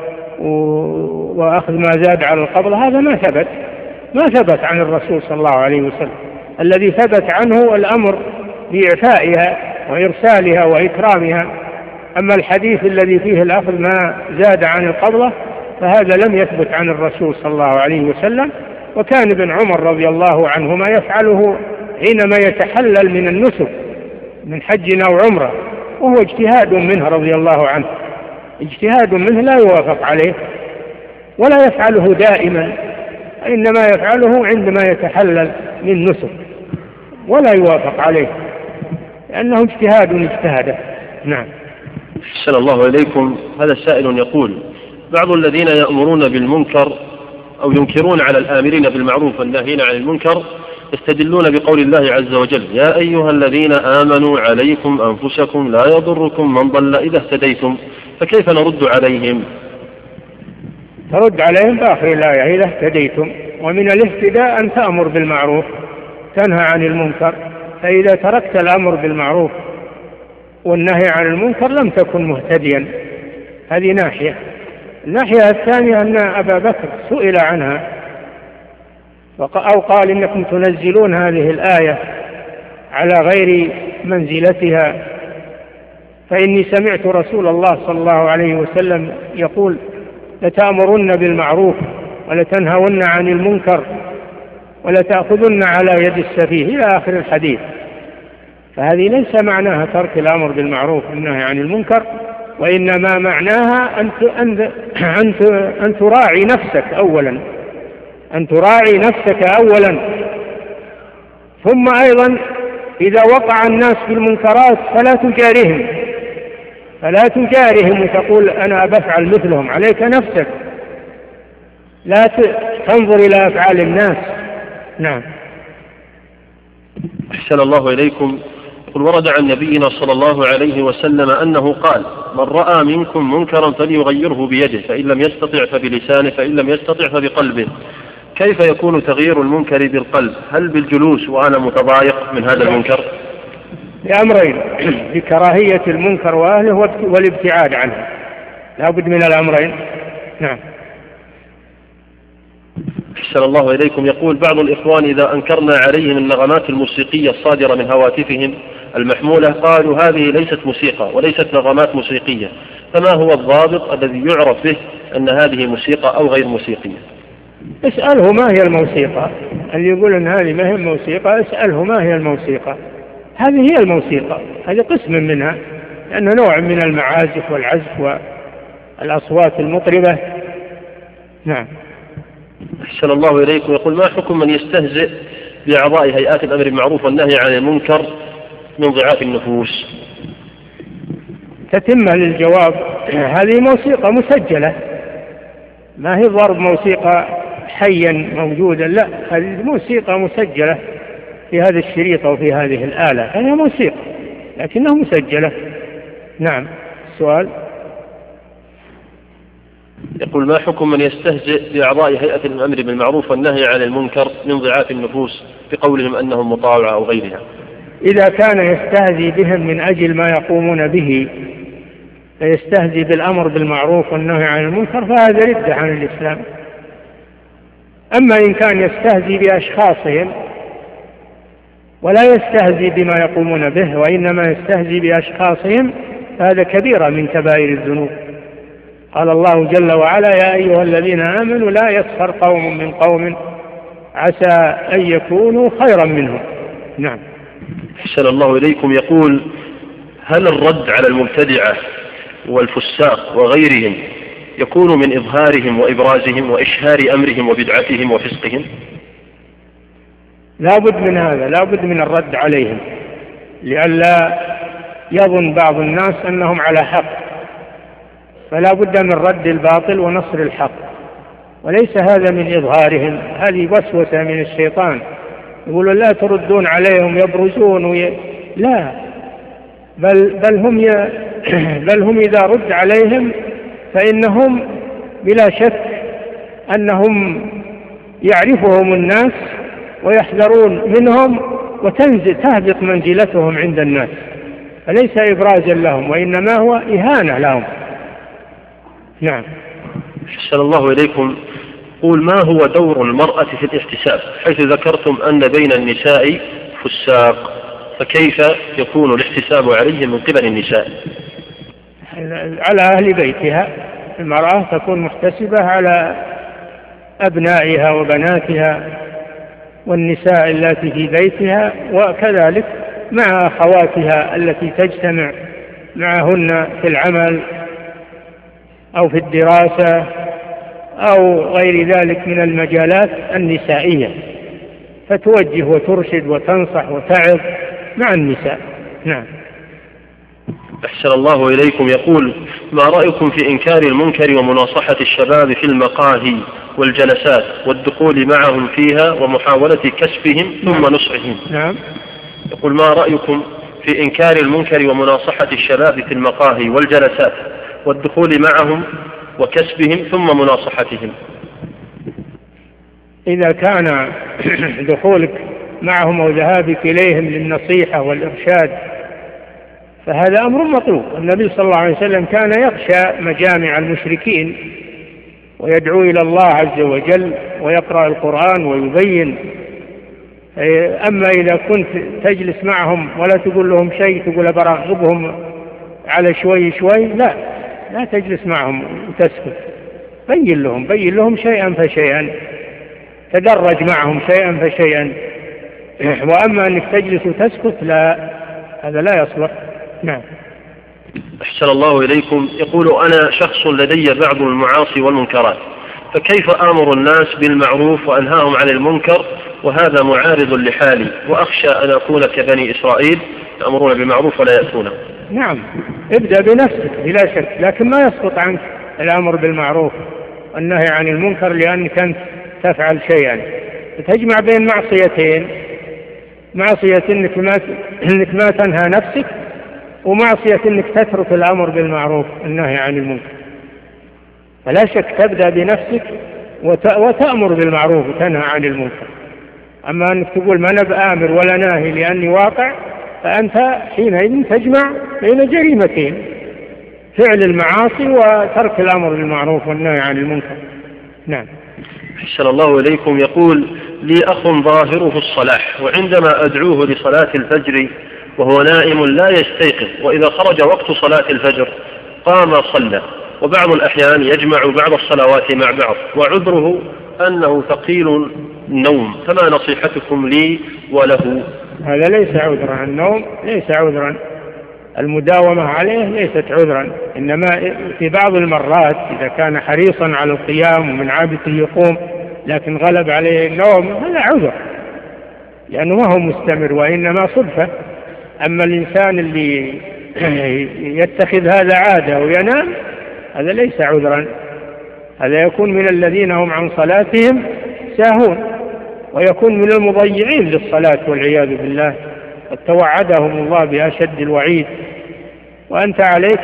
وأخذ ما زاد على القبض، هذا ما ثبت عن الرسول صلى الله عليه وسلم. الذي ثبت عنه الأمر بإعفائها وإرسالها وإكرامها. أما الحديث الذي فيه الأخذ ما زاد عن القبضة فهذا لم يثبت عن الرسول صلى الله عليه وسلم. وكان ابن عمر رضي الله عنهما يفعله حينما يتحلل من النسك من حج أو عمرة، وهو اجتهاد منه رضي الله عنه، اجتهاد منه لا يوافق عليه، ولا يفعله دائما، إنما يفعله عندما يتحلل من نسك ولا يوافق عليه لأنه اجتهاد اجتهاده. نعم. أحسن الله إليكم. هذا سائل يقول: بعض الذين يأمرون بالمنكر أو ينكرون على الآمرين بالمعروف والناهين عن المنكر يستدلون بقول الله عز وجل: يا أيها الذين آمنوا عليكم أنفسكم لا يضركم من ضل إذا اهتديتم، فكيف نرد عليهم؟ ترد عليهم بآخر الآية: إذا اهتديتم. ومن الاهتداء أن تأمر بالمعروف تنهى عن المنكر، فإذا تركت الأمر بالمعروف والنهي عن المنكر لم تكن مهتديا. هذه ناحية. الناحية الثانية أن أبا بكر سئل عنها أو قال: إنكم تنزلون هذه الآية على غير منزلتها، فإني سمعت رسول الله صلى الله عليه وسلم يقول: لتأمرن بالمعروف ولتنهون عن المنكر ولتأخذن على يد السفيه إلى آخر الحديث. فهذه ليس معناها ترك الأمر بالمعروف والنهي عن المنكر، وإنما معناها أن تراعي نفسك أولا، أن تراعي نفسك أولا، ثم أيضا إذا وقع الناس في المنكرات فلا تجارهم وتقول أنا بفعل مثلهم. عليك نفسك، لا تنظر إلى أفعال الناس. نعم. أحسن الله إليكم. يقول: ورد عن نبينا صلى الله عليه وسلم أنه قال: من رأى منكم منكرا فليغيره بيده، فإن لم يستطع فبلسانه، فإن لم يستطع فبقلبه. كيف يكون تغيير المنكر بالقلب؟ هل بالجلوس وأنا متضايق من هذا المنكر؟ بأمرين: بكراهية المنكر وأهله والابتعاد عنه، لا بد من الأمرين. نعم. أحسن الله إليكم. يقول بعض الإخوان: إذا أنكرنا عليهم النغمات الموسيقية الصادرة من هواتفهم المحمولة قالوا هذه ليست موسيقى وليست نغمات موسيقية، فما هو الضابط الذي يعرف به أن هذه موسيقى أو غير موسيقية؟ اسأله ما هي الموسيقى. اللي يقول أن هذه ما هي موسيقى اسأله ما هي الموسيقى. هذه هي الموسيقى، هذه قسم منها، لأنه نوع من المعازف والعزف والأصوات المطربة. نعم. أحسن الله إليكم. يقول: ما حكم من يستهزئ بأعضاء هيئات الأمر بالمعروف والنهي عن المنكر من ضعاف النفوس؟ تتم للجواب: هذه موسيقى مسجلة، ما هي ضرب موسيقى حيا موجودا، لا، هذه موسيقى مسجلة في هذا الشريط أو في هذه الآلة، هي موسيقى لكنها مسجلة. نعم. السؤال: يقول: ما حكم من يستهزئ بأعضاء هيئة الأمر بالمعروف والنهي عن المنكر من ضعاف النفوس بقولهم أنهم مطاوعة أو غيرها؟ إذا كان يستهزئ بهم من أجل ما يقومون به، فيستهزئ بالأمر بالمعروف والنهي عن المنكر، فهذا ردة عن الإسلام. أما إن كان يستهزئ بأشخاصهم ولا يستهزئ بما يقومون به وإنما يستهزئ بأشخاصهم، فهذا كبيرة من كبائر الذنوب. قال الله جل وعلا: يا أيها الذين آمنوا لا يسخر قوم من قوم عسى أن يكونوا خيرا منهم. نعم. أحسن الله إليكم. يقول: هل الرد على المبتدعة والفساق وغيرهم يكون من إظهارهم وإبرازهم وإشهار أمرهم وبدعتهم وفسقهم؟ لا بد من هذا، لا بد من الرد عليهم، لئلا يظن بعض الناس أنهم على حق، فلا بد من رد الباطل ونصر الحق، وليس هذا من إظهارهم. هذه وسوسة من الشيطان، يقولون لا تردون عليهم يبرزون لا، بل هم إذا رد عليهم فإنهم بلا شك أنهم يعرفهم الناس ويحذرون منهم وتهبط منزلتهم عند الناس، فليس إبرازا لهم وإنما هو إهانة لهم. نعم. أحسن الله إليكم. قول: ما هو دور المرأة في الاحتساب، حيث ذكرتم أن بين النساء فساق، فكيف يكون الاحتساب عليهم من قبل النساء؟ على أهل بيتها، المرأة تكون محتسبة على أبنائها وبناتها والنساء التي في بيتها، وكذلك مع أخواتها التي تجتمع معهن في العمل أو في الدراسة أو غير ذلك من المجالات النسائية، فتوجه وترشد وتنصح وتعظ مع النساء. نعم. أحسن الله إليكم. يقول: ما رأيكم في إنكار المنكر ومناصحة الشباب في المقاهي والجلسات والدخول معهم فيها ومحاولة كسبهم ثم نصحهم؟ نعم. يقول: ما رأيكم في إنكار المنكر ومناصحة الشباب في المقاهي والجلسات والدخول معهم وكسبهم ثم مناصحتهم؟ إذا كان دخولك معهم أو ذهابك إليهم للنصيحة والإرشاد فهذا أمر مطلوب. النبي صلى الله عليه وسلم كان يخشى مجامع المشركين ويدعو إلى الله عز وجل ويقرأ القرآن ويبين. أما إذا كنت تجلس معهم ولا تقول لهم شيء، تقول برغبهم على شوي شوي، لا تجلس معهم وتسكت، بين لهم شيئا فشيئا، تدرج معهم شيئا فشيئا. وأما أنك تجلس وتسكت لا، هذا لا يصلح. نعم. أحسن الله إليكم. يقول: أنا شخص لدي بعض المعاصي والمنكرات، فكيف آمر الناس بالمعروف وأنهاهم عن المنكر وهذا معارض لحالي، وأخشى أن أكون كبني إسرائيل يأمرون بالمعروف ولا يأتونه؟ نعم، ابدأ بنفسك بلا شك، لكن ما يسقط عنك الأمر بالمعروف والنهي عن المنكر لأنك أنت تفعل شيئا. تجمع بين معصيتين: معصية إنك ما تنهى نفسك، ومعصية إنك تترك الأمر بالمعروف والنهي عن المنكر. فلا شك تبدأ بنفسك وتأمر بالمعروف وتنهى عن المنكر. أما أنك تقول ما أنا بآمر ولا ناهي لأني واقع، فأنت حينئذ تجمع بين جريمتين: فعل المعاصي وترك الأمر بالمعروف والنهي عن المنكر. نعم. أحسن الله إليكم. يقول: لي أخ ظاهره الصلاح، وعندما أدعوه لصلاة الفجر وهو نائم لا يستيقظ، وإذا خرج وقت صلاة الفجر قام صلى، وبعض الأحيان يجمع بعض الصلوات مع بعض، وعذره أنه ثقيل النوم، فما نصيحتكم لي وله؟ هذا ليس عذرا، النوم ليس عذرا، المداومة عليه ليست عذرا، إنما في بعض المرات إذا كان حريصا على القيام ومن عادته يقوم لكن غلب عليه النوم هذا عذر، لأنه ما هو مستمر وإنما صدفة. أما الإنسان اللي يتخذ هذا عادة وينام هذا ليس عذرا، هذا يكون من الذين هم عن صلاتهم ساهون، ويكون من المضيعين للصلاة والعياذ بالله، قد توعدهم الله بأشد الوعيد. وأنت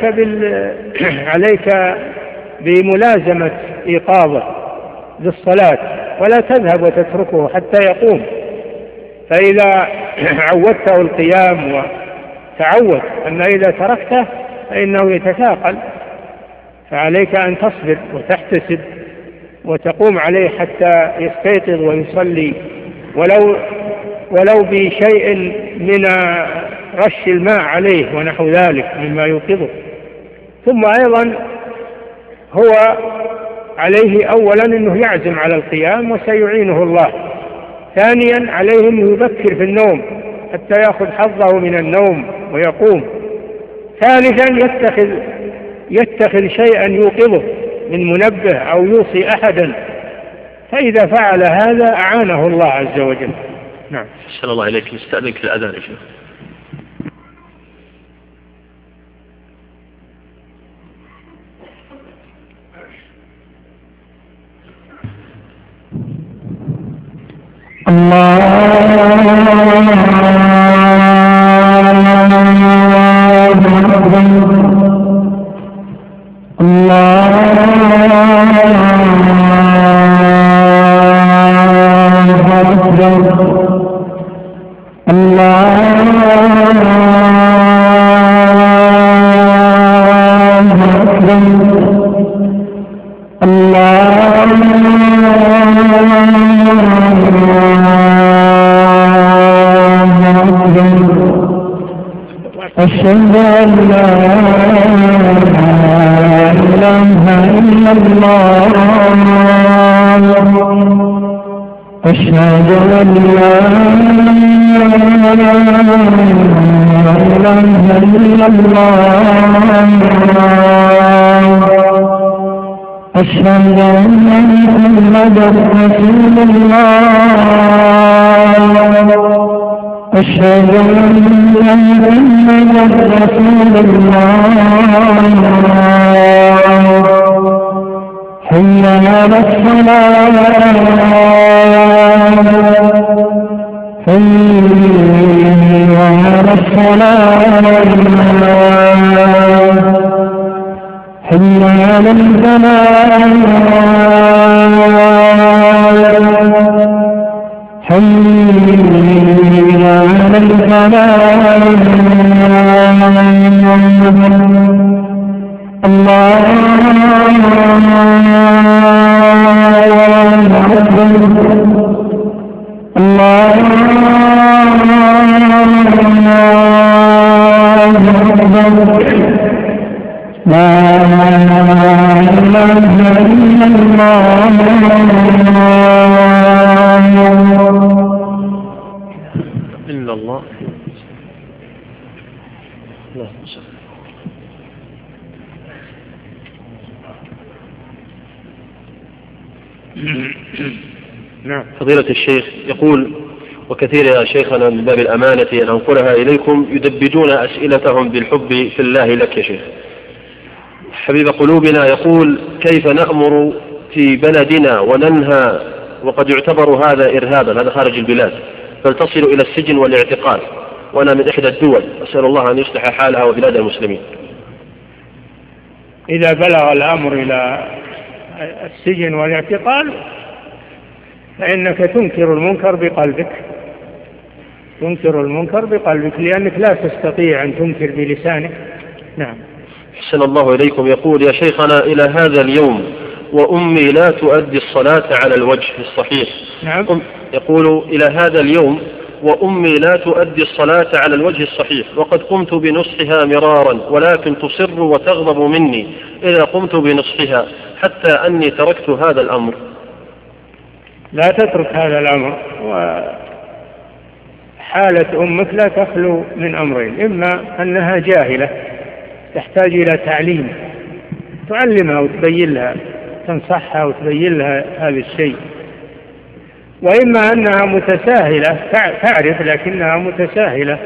عليك بملازمة إيقاظه للصلاة، ولا تذهب وتتركه حتى يقوم. فإذا عودته القيام وتعود أن إذا تركته فإنه يتثاقل، فعليك أن تصبر وتحتسب وتقوم عليه حتى يستيقظ ويصلي، ولو بشيء من رش الماء عليه ونحو ذلك مما يوقظه. ثم أيضا هو عليه أولا أنه يعزم على القيام وسيعينه الله، ثانيا عليه أنه يبكر في النوم حتى يأخذ حظه من النوم ويقوم، ثالثا يتخذ شيئا يوقظه من منبه أو يوصي أحدا، فإذا فعل هذا أعانه الله عز وجل. نعم. أحسن الله إليك. نستأذنك في الأذان يا شيخ. أشهد أن لا إله إلا إلا الله أشهد أن لا إله إلا الله أشهد أن محمدا رسول الله أشهد أن محمدا رسول الله حي على الصلاة حي على الصلاة حي على الفلاح حي على الفلاح الله أكبر الله أكبر لا إله إلا الله إلا الله. نعم. فضيلة الشيخ يقول: وكثير يا شيخنا من باب الأمانة أن أنقلها إليكم يدبجون أسئلتهم بالحب في الله لك يا شيخ. حبيب قلوبنا يقول: كيف نأمر في بلدنا وننهى وقد يعتبر هذا إرهابا، هذا خارج البلاد، بل تصل إلى السجن والاعتقال، وأنا من إحدى الدول، أسأل الله أن يصلح حالها وبلاد المسلمين. إذا بلغ الأمر إلى السجن والاعتقال فإنك تنكر المنكر بقلبك، تنكر المنكر بقلبك، لأنك لا تستطيع أن تنكر بلسانك. نعم. أحسن الله إليكم. يقول: يا شيخنا، إلى هذا اليوم وأمي لا تؤدي الصلاة على الوجه الصحيح. نعم. يقول: إلى هذا اليوم وأمي لا تؤدي الصلاة على الوجه الصحيح، وقد قمت بنصحها مرارا، ولكن تصر وتغضب مني إذا قمت بنصحها، حتى أني تركت هذا الأمر. لا تترك هذا الأمر. وحالة أمك لا تخلو من أمرين: إما أنها جاهلة تحتاج إلى تعليم، تعلمها وتبين لها، تنصحها وتبين لها هذا الشيء، وإما أنها متساهلة تعرف لكنها متساهلة،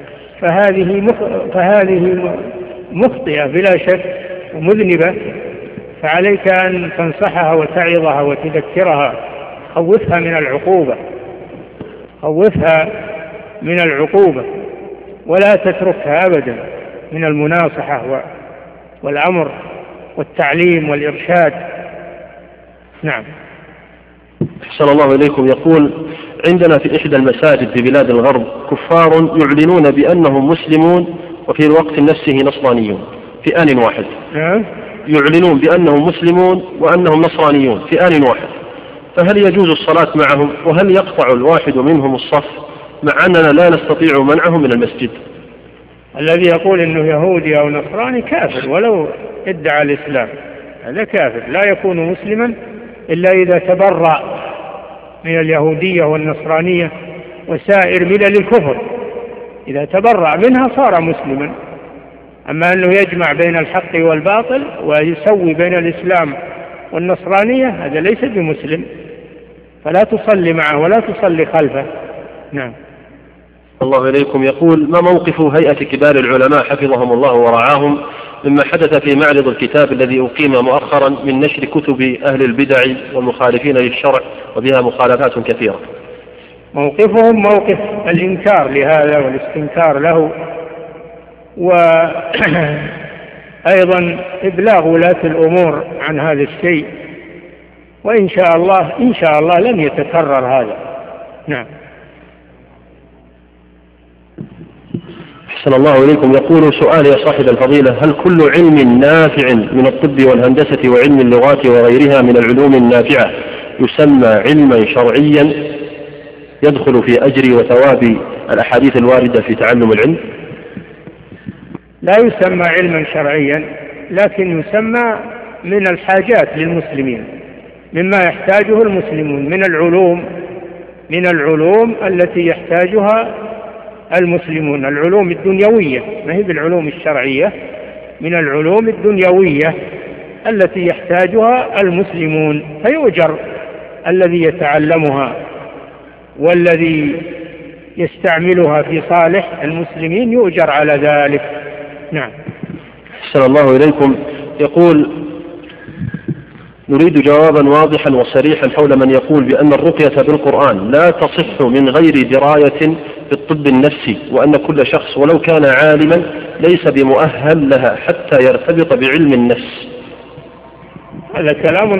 فهذه مخطئة بلا شك ومذنبة، فعليك أن تنصحها وتعظها وتذكرها، خوفها من العقوبة، خوفها من العقوبة، ولا تتركها أبدا من المناصحة والأمر والتعليم والإرشاد. نعم. أحسن الله إليكم. يقول: عندنا في إحدى المساجد في بلاد الغرب كفار يعلنون بأنهم مسلمون وفي الوقت نفسه نصرانيون في آن واحد. يعلنون بأنهم مسلمون وأنهم نصرانيون في آن واحد، فهل يجوز الصلاة معهم؟ وهل يقطع الواحد منهم الصف مع أننا لا نستطيع منعهم من المسجد؟ الذي يقول إنه يهودي أو نصراني كافر ولو ادعى الإسلام، هذا كافر، لا يكون مسلما إلا إذا تبرأ من اليهودية والنصرانية وسائر ملل الكفر، إذا تبرأ منها صار مسلما. أما أنه يجمع بين الحق والباطل ويسوي بين الإسلام والنصرانية، هذا ليس بمسلم، فلا تصلي معه ولا تصلي خلفه. نعم. الله إليكم. يقول: ما موقف هيئة كبار العلماء حفظهم الله ورعاهم مما حدث في معرض الكتاب الذي أقيم مؤخرا من نشر كتب أهل البدع والمخالفين للشرع وبها مخالفات كثيرة؟ موقفهم موقف الإنكار لهذا والاستنكار له، وأيضا إبلاغ ولاة الأمور عن هذا الشيء، وإن شاء الله لن يتكرر هذا. نعم. أحسن الله إليكم. يقول: سؤال يا صاحب الفضيلة: هل كل علم نافع من الطب والهندسة وعلم اللغات وغيرها من العلوم النافعة يسمى علما شرعيا يدخل في أجر وثواب الأحاديث الواردة في تعلم العلم؟ لا يسمى علما شرعيا، لكن يسمى من الحاجات للمسلمين، مما يحتاجه المسلمون من العلوم التي يحتاجها المسلمون، العلوم الدنيوية، ما هي بالعلوم الشرعية، من العلوم الدنيوية التي يحتاجها المسلمون، فيؤجر الذي يتعلمها والذي يستعملها في صالح المسلمين يؤجر على ذلك. نعم. أحسن الله إليكم. يقول: نريد جوابا واضحا وصريحا حول من يقول بأن الرقية بالقرآن لا تصح من غير دراية بالطب النفسي، وأن كل شخص ولو كان عالما ليس بمؤهل لها حتى يرتبط بعلم النفس. هذا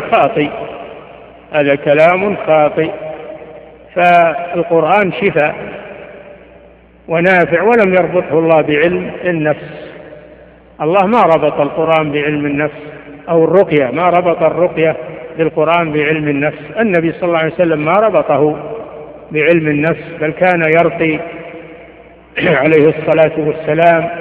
كلام خاطئ. فالقرآن شفاء ونافع، ولم يربطه الله بعلم النفس. الله ما ربط القرآن بعلم النفس، أو الرقية ما ربط الرقية بالقرآن بعلم النفس. النبي صلى الله عليه وسلم ما ربطه بعلم النفس، بل كان يرقي عليه الصلاة والسلام،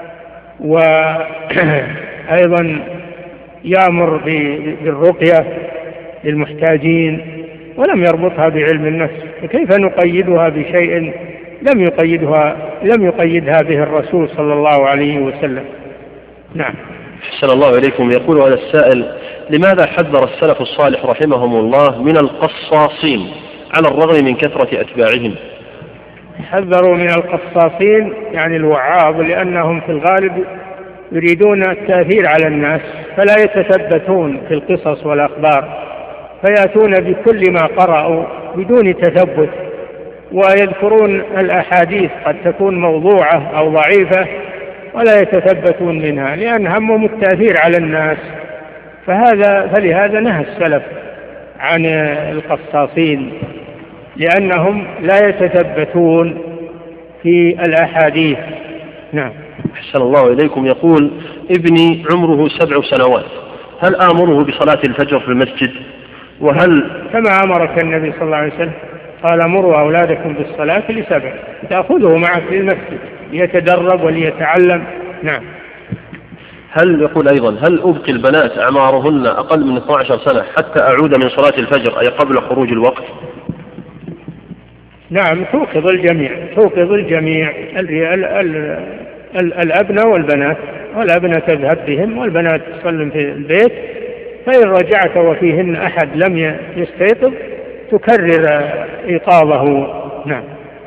وأيضا يأمر بالرقية للمحتاجين، ولم يربطها بعلم النفس. فكيف نقيدها بشيء لم يقيدها به الرسول صلى الله عليه وسلم؟ نعم. أحسن الله إليكم. يقول هذا السائل: لماذا حذر السلف الصالح رحمهم الله من القصاصين على الرغم من كثرة أتباعهم؟ حذروا من القصاصين يعني الوعاظ، لأنهم في الغالب يريدون التأثير على الناس، فلا يتثبتون في القصص والأخبار، فيأتون بكل ما قرأوا بدون تثبت، ويذكرون الأحاديث قد تكون موضوعة أو ضعيفة ولا يتثبتون منها، لأن همهم التأثير على الناس. فلهذا نهى السلف عن القصاصين، لأنهم لا يتثبتون في الأحاديث. نعم. أحسن الله إليكم. يقول: ابني عمره 7 سنوات، هل آمره بصلاة الفجر في المسجد؟ وهل كما أمرك النبي صلى الله عليه وسلم، قال: مروا أولادكم بالصلاة ل7، تأخذه معك للمسجد ليتدرب وليتعلم. نعم. يقول أيضا: هل أبقي البنات أعمارهن أقل من 12 سنة حتى أعود من صلاة الفجر، أي قبل خروج الوقت؟ نعم، توقظ الجميع الأبناء والأبناء تذهب بهم، والبنات تصلن في البيت، فإن رجعت وفيهن أحد لم يستيقظ تكرر إيقاظه. نعم.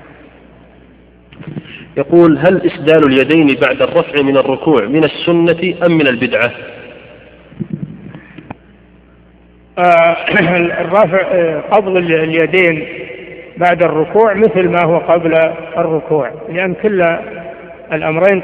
يقول: هل إسدال اليدين بعد الرفع من الركوع من السنة أم من البدعة؟ قبض اليدين بعد الركوع مثل ما هو قبل الركوع، لأن كلا الأمرين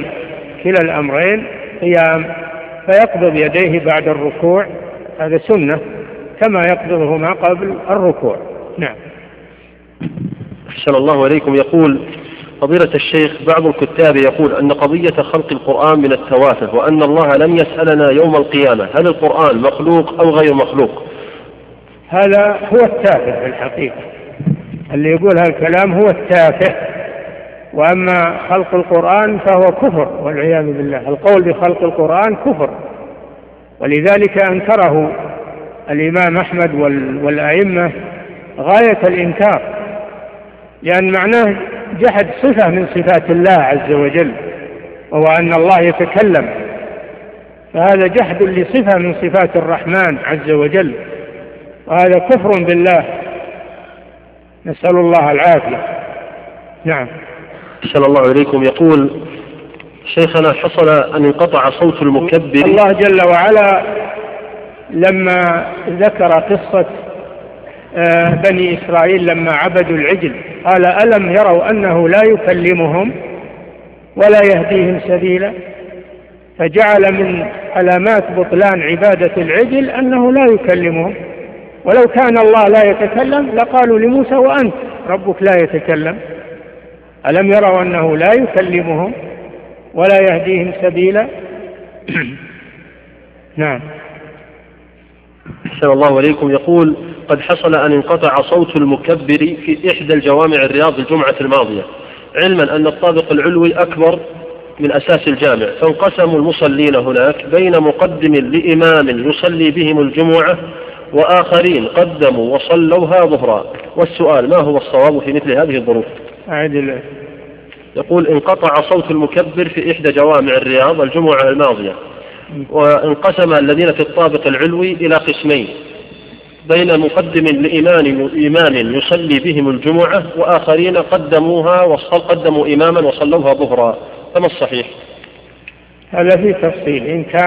قيام، فيقبض يديه بعد الركوع، هذا سنة كما يقبضهما قبل الركوع. نعم. أحسن الله إليكم. يقول: فضيلة الشيخ، بعض الكتاب يقول أن قضية خلق القرآن من التوافه، وأن الله لن يسألنا يوم القيامة هل القرآن مخلوق أو غير مخلوق. هذا هو التافه في الحقيقة، اللي يقول هالكلام هو التافه. وأما خلق القرآن فهو كفر والعياذ بالله، القول بخلق القرآن كفر، ولذلك أنكره الإمام أحمد والأئمة غاية الإنكار، لأن معناه جحد صفة من صفات الله عز وجل، وهو أن الله يتكلم، فهذا جحد لصفة من صفات الرحمن عز وجل، وهذا كفر بالله، نسأل الله العافية. نعم. أحسن الله إليكم. يقول: شيخنا، حصل أن انقطع صوت المكبر. الله جل وعلا لما ذكر قصة بني إسرائيل لما عبدوا العجل قال: ألم يروا أنه لا يكلمهم ولا يهديهم سبيلا؟ فجعل من علامات بطلان عبادة العجل أنه لا يكلمهم، ولو كان الله لا يتكلم لقالوا لموسى: وأنت ربك لا يتكلم. ألم يروا أنه لا يكلمهم ولا يهديهم سبيلا؟ نعم. أحسن الله إليكم. يقول: قد حصل أن انقطع صوت المكبر في إحدى الجوامع الرياض الجمعة الماضية، علما أن الطابق العلوي أكبر من أساس الجامع، فانقسموا المصلين هناك بين مقدم لإمام يصلي بهم الجمعة وآخرين قدموا وصلوها ظهرا. والسؤال: ما هو الصواب في مثل هذه الظروف؟ يقول: انقطع صوت المكبر في إحدى جوامع الرياض الجمعة الماضية، وانقسم الذين في الطابق العلوي إلى قسمين بين مقدم لإمام يصلي بهم الجمعة وآخرين قدموا إماما وصلوها ظهرا، فما الصحيح؟ هذا في تفصيل.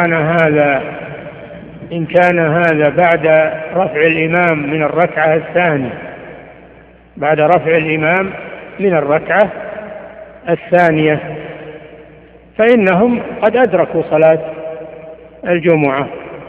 إن كان هذا بعد رفع الإمام من الركعة الثانية، بعد رفع الإمام من الركعة الثانية، فإنهم قد أدركوا صلاة الجمعة،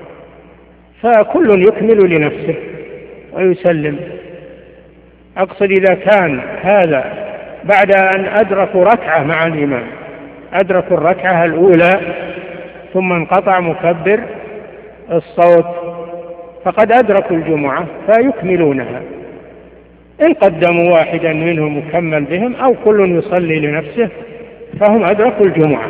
فكل يكمل لنفسه ويسلم. أقصد إذا كان هذا بعد أن أدركوا ركعة مع الإمام، أدركوا الركعة الأولى ثم انقطع مكبر الصوت، فقد أدركوا الجمعة فيكملونها. إن قدموا واحدا منهم مكمل بهم أو كل يصلي لنفسه فهم أدركوا الجمعة.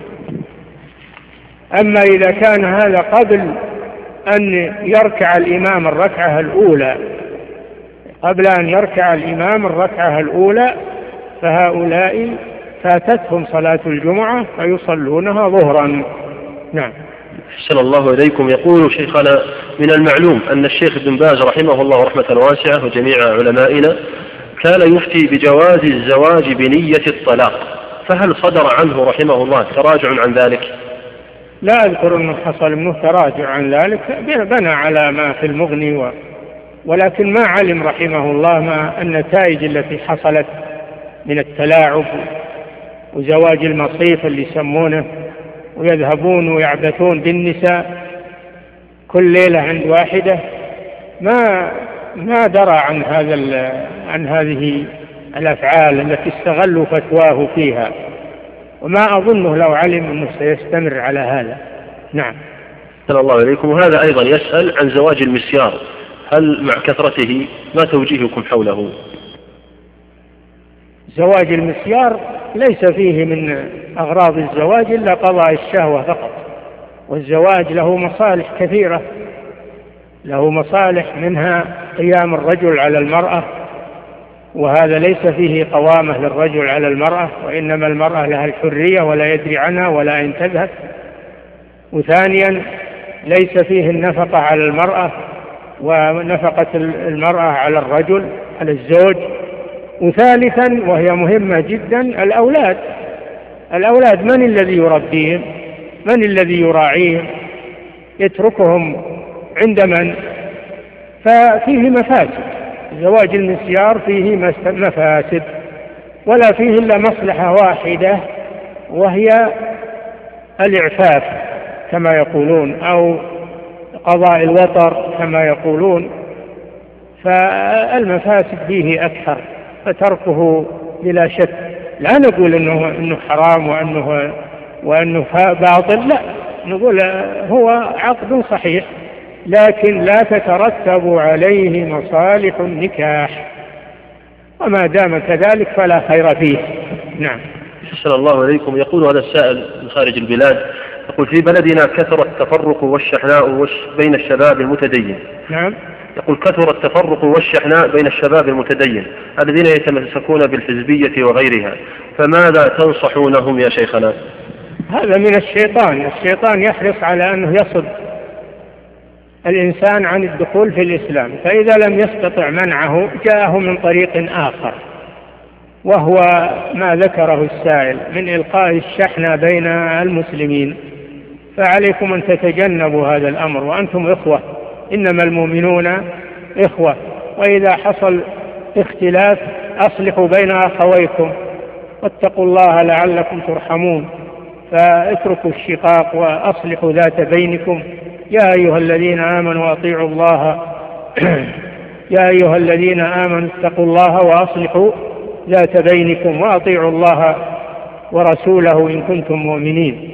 أما إذا كان هذا قبل أن يركع الإمام الركعة الأولى، قبل أن يركع الإمام الركعة الأولى، فهؤلاء فاتتهم صلاة الجمعة فيصلونها ظهرا. نعم. أحسن الله إليكم. يقول شيخنا: من المعلوم أن الشيخ ابن باز رحمه الله رحمة واسعة وجميع علمائنا كان يفتي بجواز الزواج بنية الطلاق، فهل صدر عنه رحمه الله تراجع عن ذلك؟ لا أذكر أنه حصل منه تراجع عن ذلك، بنى على ما في المغني ولكن ما علم رحمه الله ما النتائج التي حصلت من التلاعب وزواج المصيف اللي يسمونه، ويذهبون ويعبثون بالنساء كل ليلة عند واحدة. ما درى عن هذه الأفعال التي استغلوا فتواه فيها، وما أظنه لو علم أنه سيستمر على هذا. نعم. صلى الله عليكم. وهذا أيضا يسأل عن زواج المسيار، هل مع كثرته ما توجيهكم حوله؟ زواج المسيار ليس فيه من أغراض الزواج إلا قضاء الشهوة فقط، والزواج له مصالح كثيرة، له مصالح منها قيام الرجل على المرأة، وهذا ليس فيه قوامة للرجل على المرأة، وإنما المرأة لها الحرية ولا يدري عنها ولا أين تذهب. وثانيا ليس فيه النفقة على المرأة ونفقة المرأة على الرجل على الزوج. وثالثا وهي مهمة جدا الأولاد من الذي يربيهم؟ من الذي يراعيهم؟ يتركهم عند من؟ ففيه مفاسد. زواج المسيار فيه مفاسد ولا فيه إلا مصلحة واحدة، وهي الإعفاف كما يقولون، أو قضاء الوطر كما يقولون. فالمفاسد فيه أكثر، فتركه بلا شك. لا نقول إنه حرام وأنه باطل، لا، نقول هو عقد صحيح لكن لا تترتب عليه مصالح النكاح، وما دام كذلك فلا خير فيه. نعم. أحسن الله عليكم. يقول هذا السائل من خارج البلاد، يقول: في بلدنا كثر التفرق والشحناء بين الشباب المتدين. نعم. يقول: كثر التفرق والشحناء بين الشباب المتدين الذين يتمسكون بالحزبية وغيرها، فماذا تنصحونهم يا شيخنا؟ هذا من الشيطان يحرص على أنه يصد الإنسان عن الدخول في الإسلام، فإذا لم يستطع منعه جاءه من طريق آخر، وهو ما ذكره السائل من إلقاء الشحنة بين المسلمين. فعليكم أن تتجنبوا هذا الأمر، وأنتم إخوة، إنما المؤمنون إخوة، وإذا حصل اختلاف أصلحوا بين أخويكم واتقوا الله لعلكم ترحمون. فاتركوا الشقاق وأصلحوا ذات بينكم. يا أيها الذين آمنوا أطيعوا الله يا أيها الذين آمنوا اتقوا الله وأصلحوا ذات بينكم وأطيعوا الله ورسوله إن كنتم مؤمنين.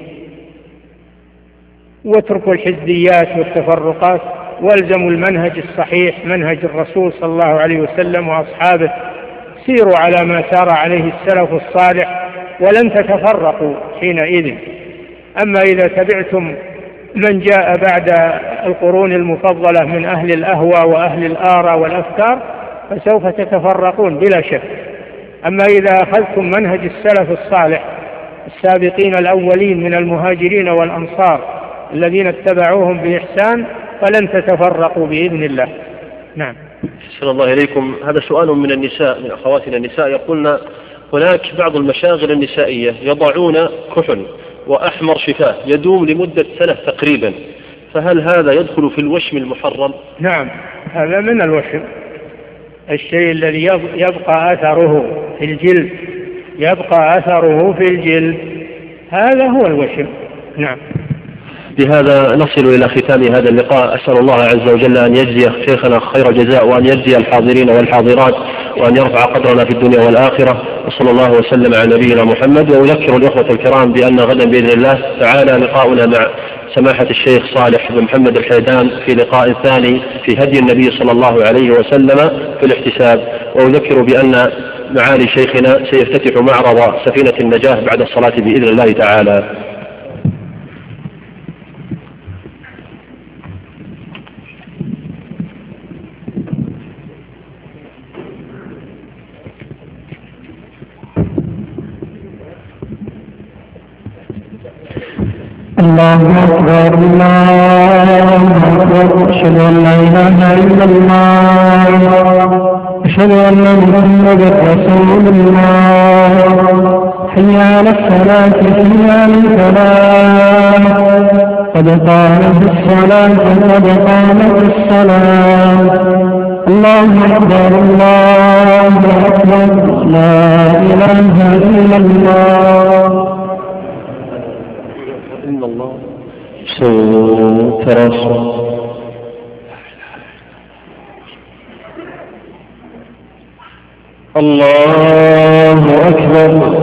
واتركوا الحزبيات والتفرقات، والزموا المنهج الصحيح، منهج الرسول صلى الله عليه وسلم وأصحابه. سيروا على ما سار عليه السلف الصالح ولن تتفرقوا حينئذ. أما إذا تبعتم من جاء بعد القرون المفضلة من أهل الأهوى وأهل الآراء والأفكار فسوف تتفرقون بلا شك. أما إذا أخذتم منهج السلف الصالح السابقين الأولين من المهاجرين والأنصار الذين اتبعوهم بإحسان فلن تتفرقوا بإذن الله. نعم. أحسن الله إليكم. هذا سؤال من النساء، من أخواتنا النساء، يقولن هناك بعض المشاغل النسائية يضعون كحل وأحمر شفاه يدوم لمدة سنة تقريبا، فهل هذا يدخل في الوشم المحرم؟ نعم، هذا من الوشم، الشيء الذي يبقى أثره في الجلد، يبقى أثره في الجلد، هذا هو الوشم. نعم. بهذا نصل إلى ختام هذا اللقاء. أسأل الله عز وجل أن يجزي شيخنا خير جزاء، وأن يجزي الحاضرين والحاضرات، وأن يرفع قدرنا في الدنيا والآخرة، وصلى الله وسلم على نبينا محمد. وأذكر الإخوة الكرام بأن غدا بإذن الله تعالى لقاؤنا مع سماحة الشيخ صالح بن محمد الحيدان في لقاء ثاني في هدي النبي صلى الله عليه وسلم في الاحتساب. وأذكر بأن معالي شيخنا سيفتتح معرض سفينة النجاة بعد الصلاة بإذن الله تعالى. الله أكبر الله أكبر، أشهد أن لا إله إلا الله، أشهد أن محمدا رسول الله، حي على الصلاة حي على الفلاح، قد قامت الصلاة قد قامت الصلاة، الله أكبر الله أكبر، لا إله إلا الله. إن الله صوت رسول الله أكبر.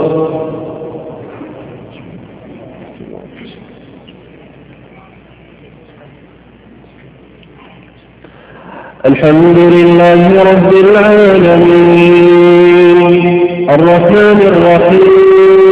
الحمد لله رب العالمين، الرحمن الرحيم،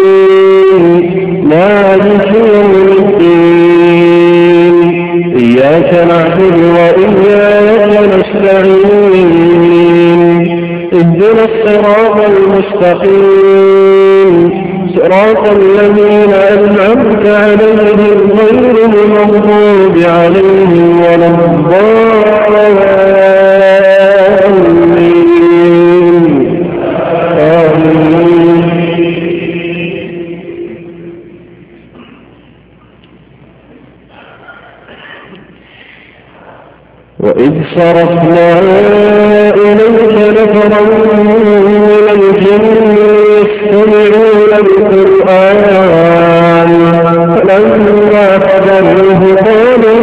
مالك يوم الدين، إياك نعبد وإياك نستعين، اهدنا الصراط المستقيم، صراط الذين أنعمت عليهم غير المغضوب عليهم ولا الضالين. آمين. وإذ صرفنا إليك نفرا من الجن يستمعون القرآن فلما حضروه قالوا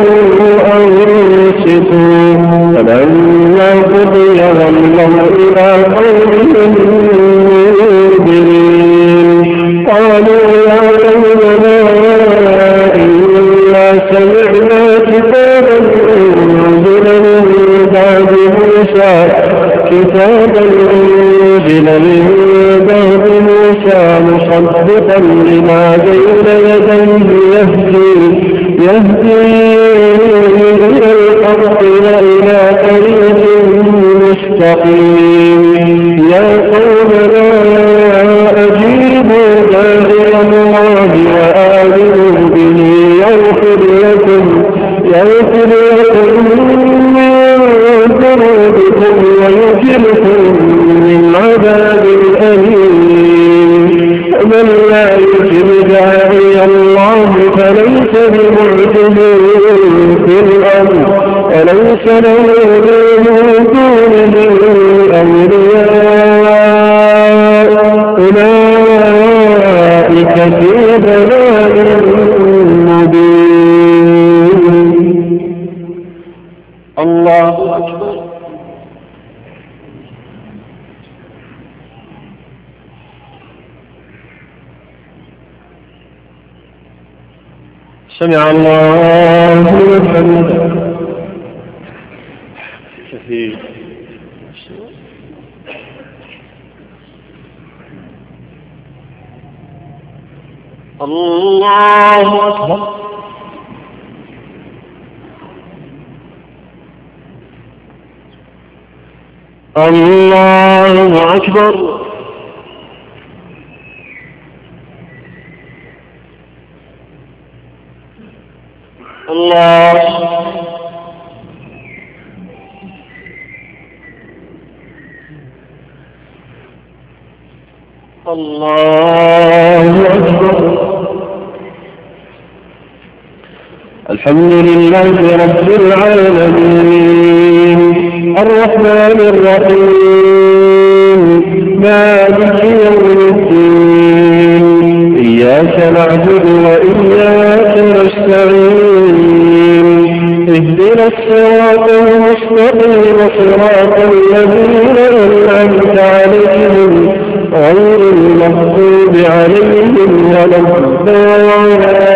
أنصتوا، فلما قضي ولوا إلى قومهم منذرين، قالوا يا قومنا إنا سمعنا كتابا أنزل من بعد موسى مصدقا لما بين يديه يهدي إلى الحق وإلى طريق مستقيم. يا قومنا أجيبوا داعي الله وآمنوا به يغفر لكم من ذنوبكم ويجركم من عذاب أليم. ومن لا يجب داعي الله فليس بمعجز في الأرض وليس له من دونه أولياء، أولئك في ضلال مبين. الله أكبر. سمع الله لمن حمده. الله أكبر. الله أكبر. الله الله أكبر. الحمد لله رب العالمين الرحمن الرحيم مالك يوم الدين إياك نعبد وإياك نستعين اهدنا الصراط المستقيم صراط الذين أنعمت عليهم غير المغضوب عليهم ولا الضالين.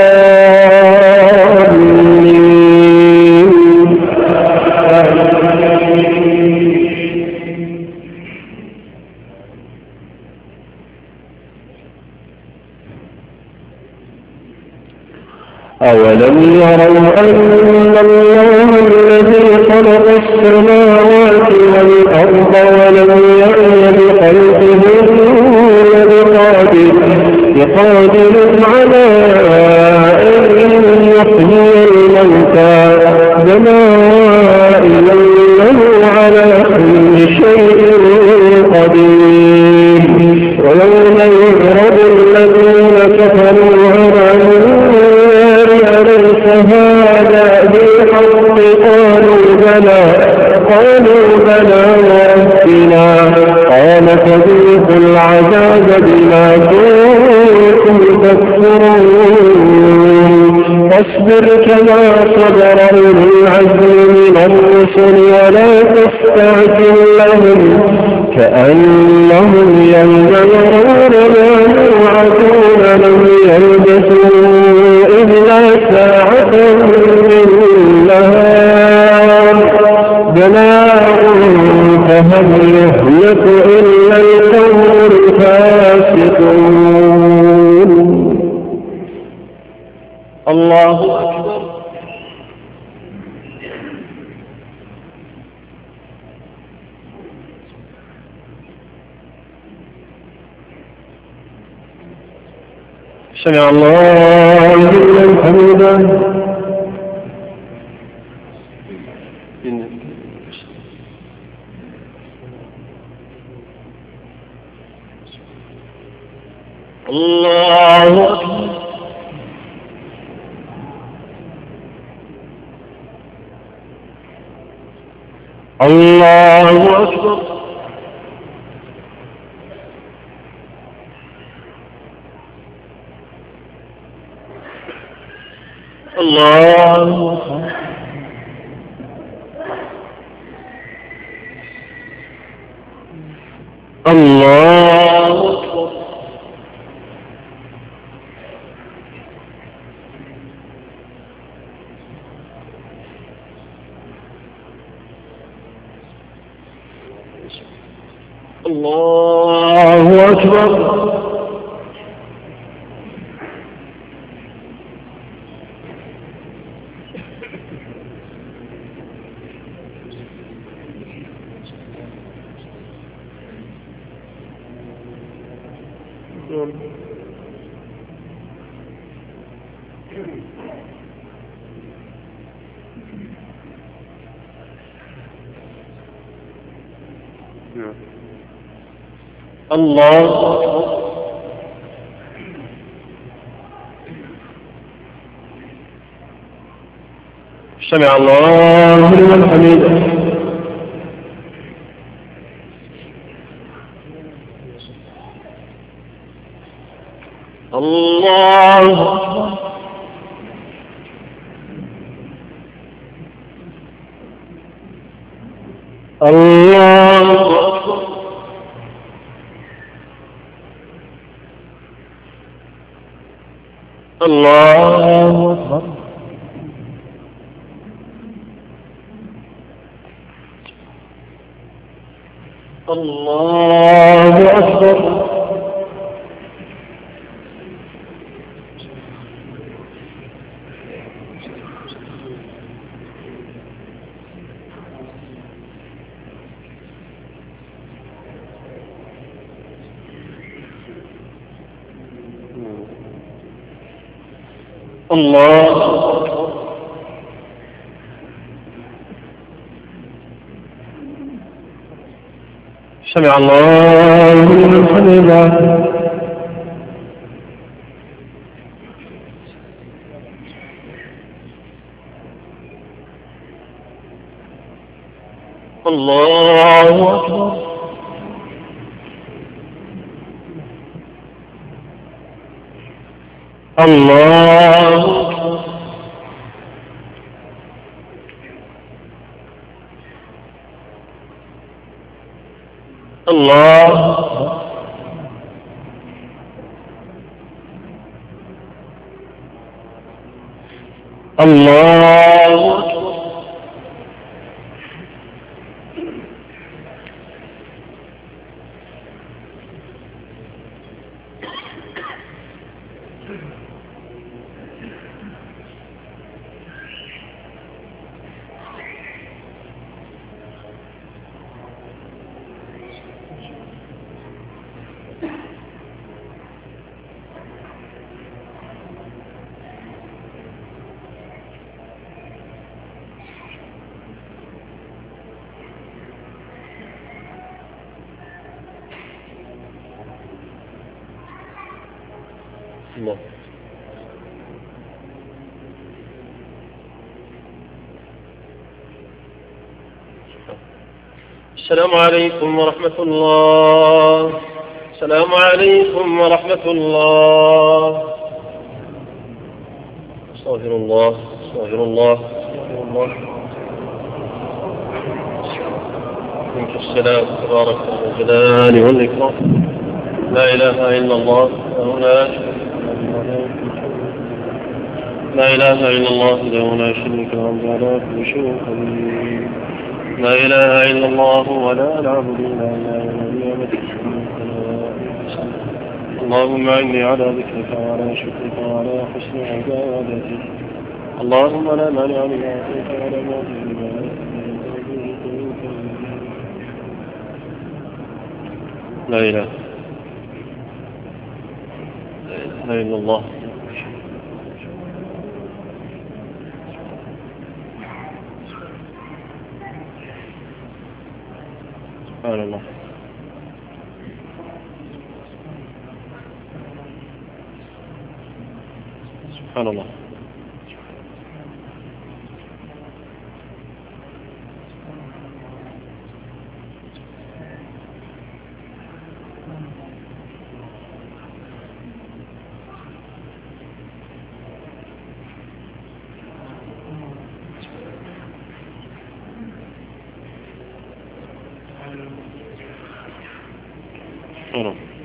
أولم يروا أن الله الذي خلق السماوات والأرض ولم يعي بخلقهن بقادر على أن يحيي الموتى بلى إنه على كل شيء قدير. ويوم يعرض الذين كفروا على النار أليس هذا بالحق قالوا بلى وربنا قال فذوقوا العذاب بما كنتم تكفرون. فاصبر كما صبر أولو العزم من الرسل ولا تستعجل لهم كأنهم ينظرون ما يوعدون لم يلبثوا إلا ساعة من نهار بلاغ فهل يهلك إلا القوم الفاسقون. الله أكبر. سمع الله لمن حمده. الله أكبر. الله أكبر. الله أكبر. الله أكبر. الله أكبر. الله أكبر. سمع الله لمن حمده. الله أكبر. الله أكبر. الله أكبر. الله أكبر. الله سمع الله لمن حمده. الله أكبر. الله أكبر. الله الله أكبر. الله. السلام عليكم ورحمة الله. السلام عليكم ورحمة الله. استغفر الله استغفر الله استغفر الله. منك السلام تبارك الجلال والإكرام. لا إله إلا الله لا إله إلا الله وحده لا شريك له على كل شيء قدير. لا إله إلا الله ولا نعبد إلا الله. اللهم أعني على ذكرك وعلى شكرك وعلى حسن عبادتك. اللهم لا مانع لما أعطيت ولا معطي لما منعت. لا إله إلا الله. سبحان الله. سبحان الله. سبحان الله.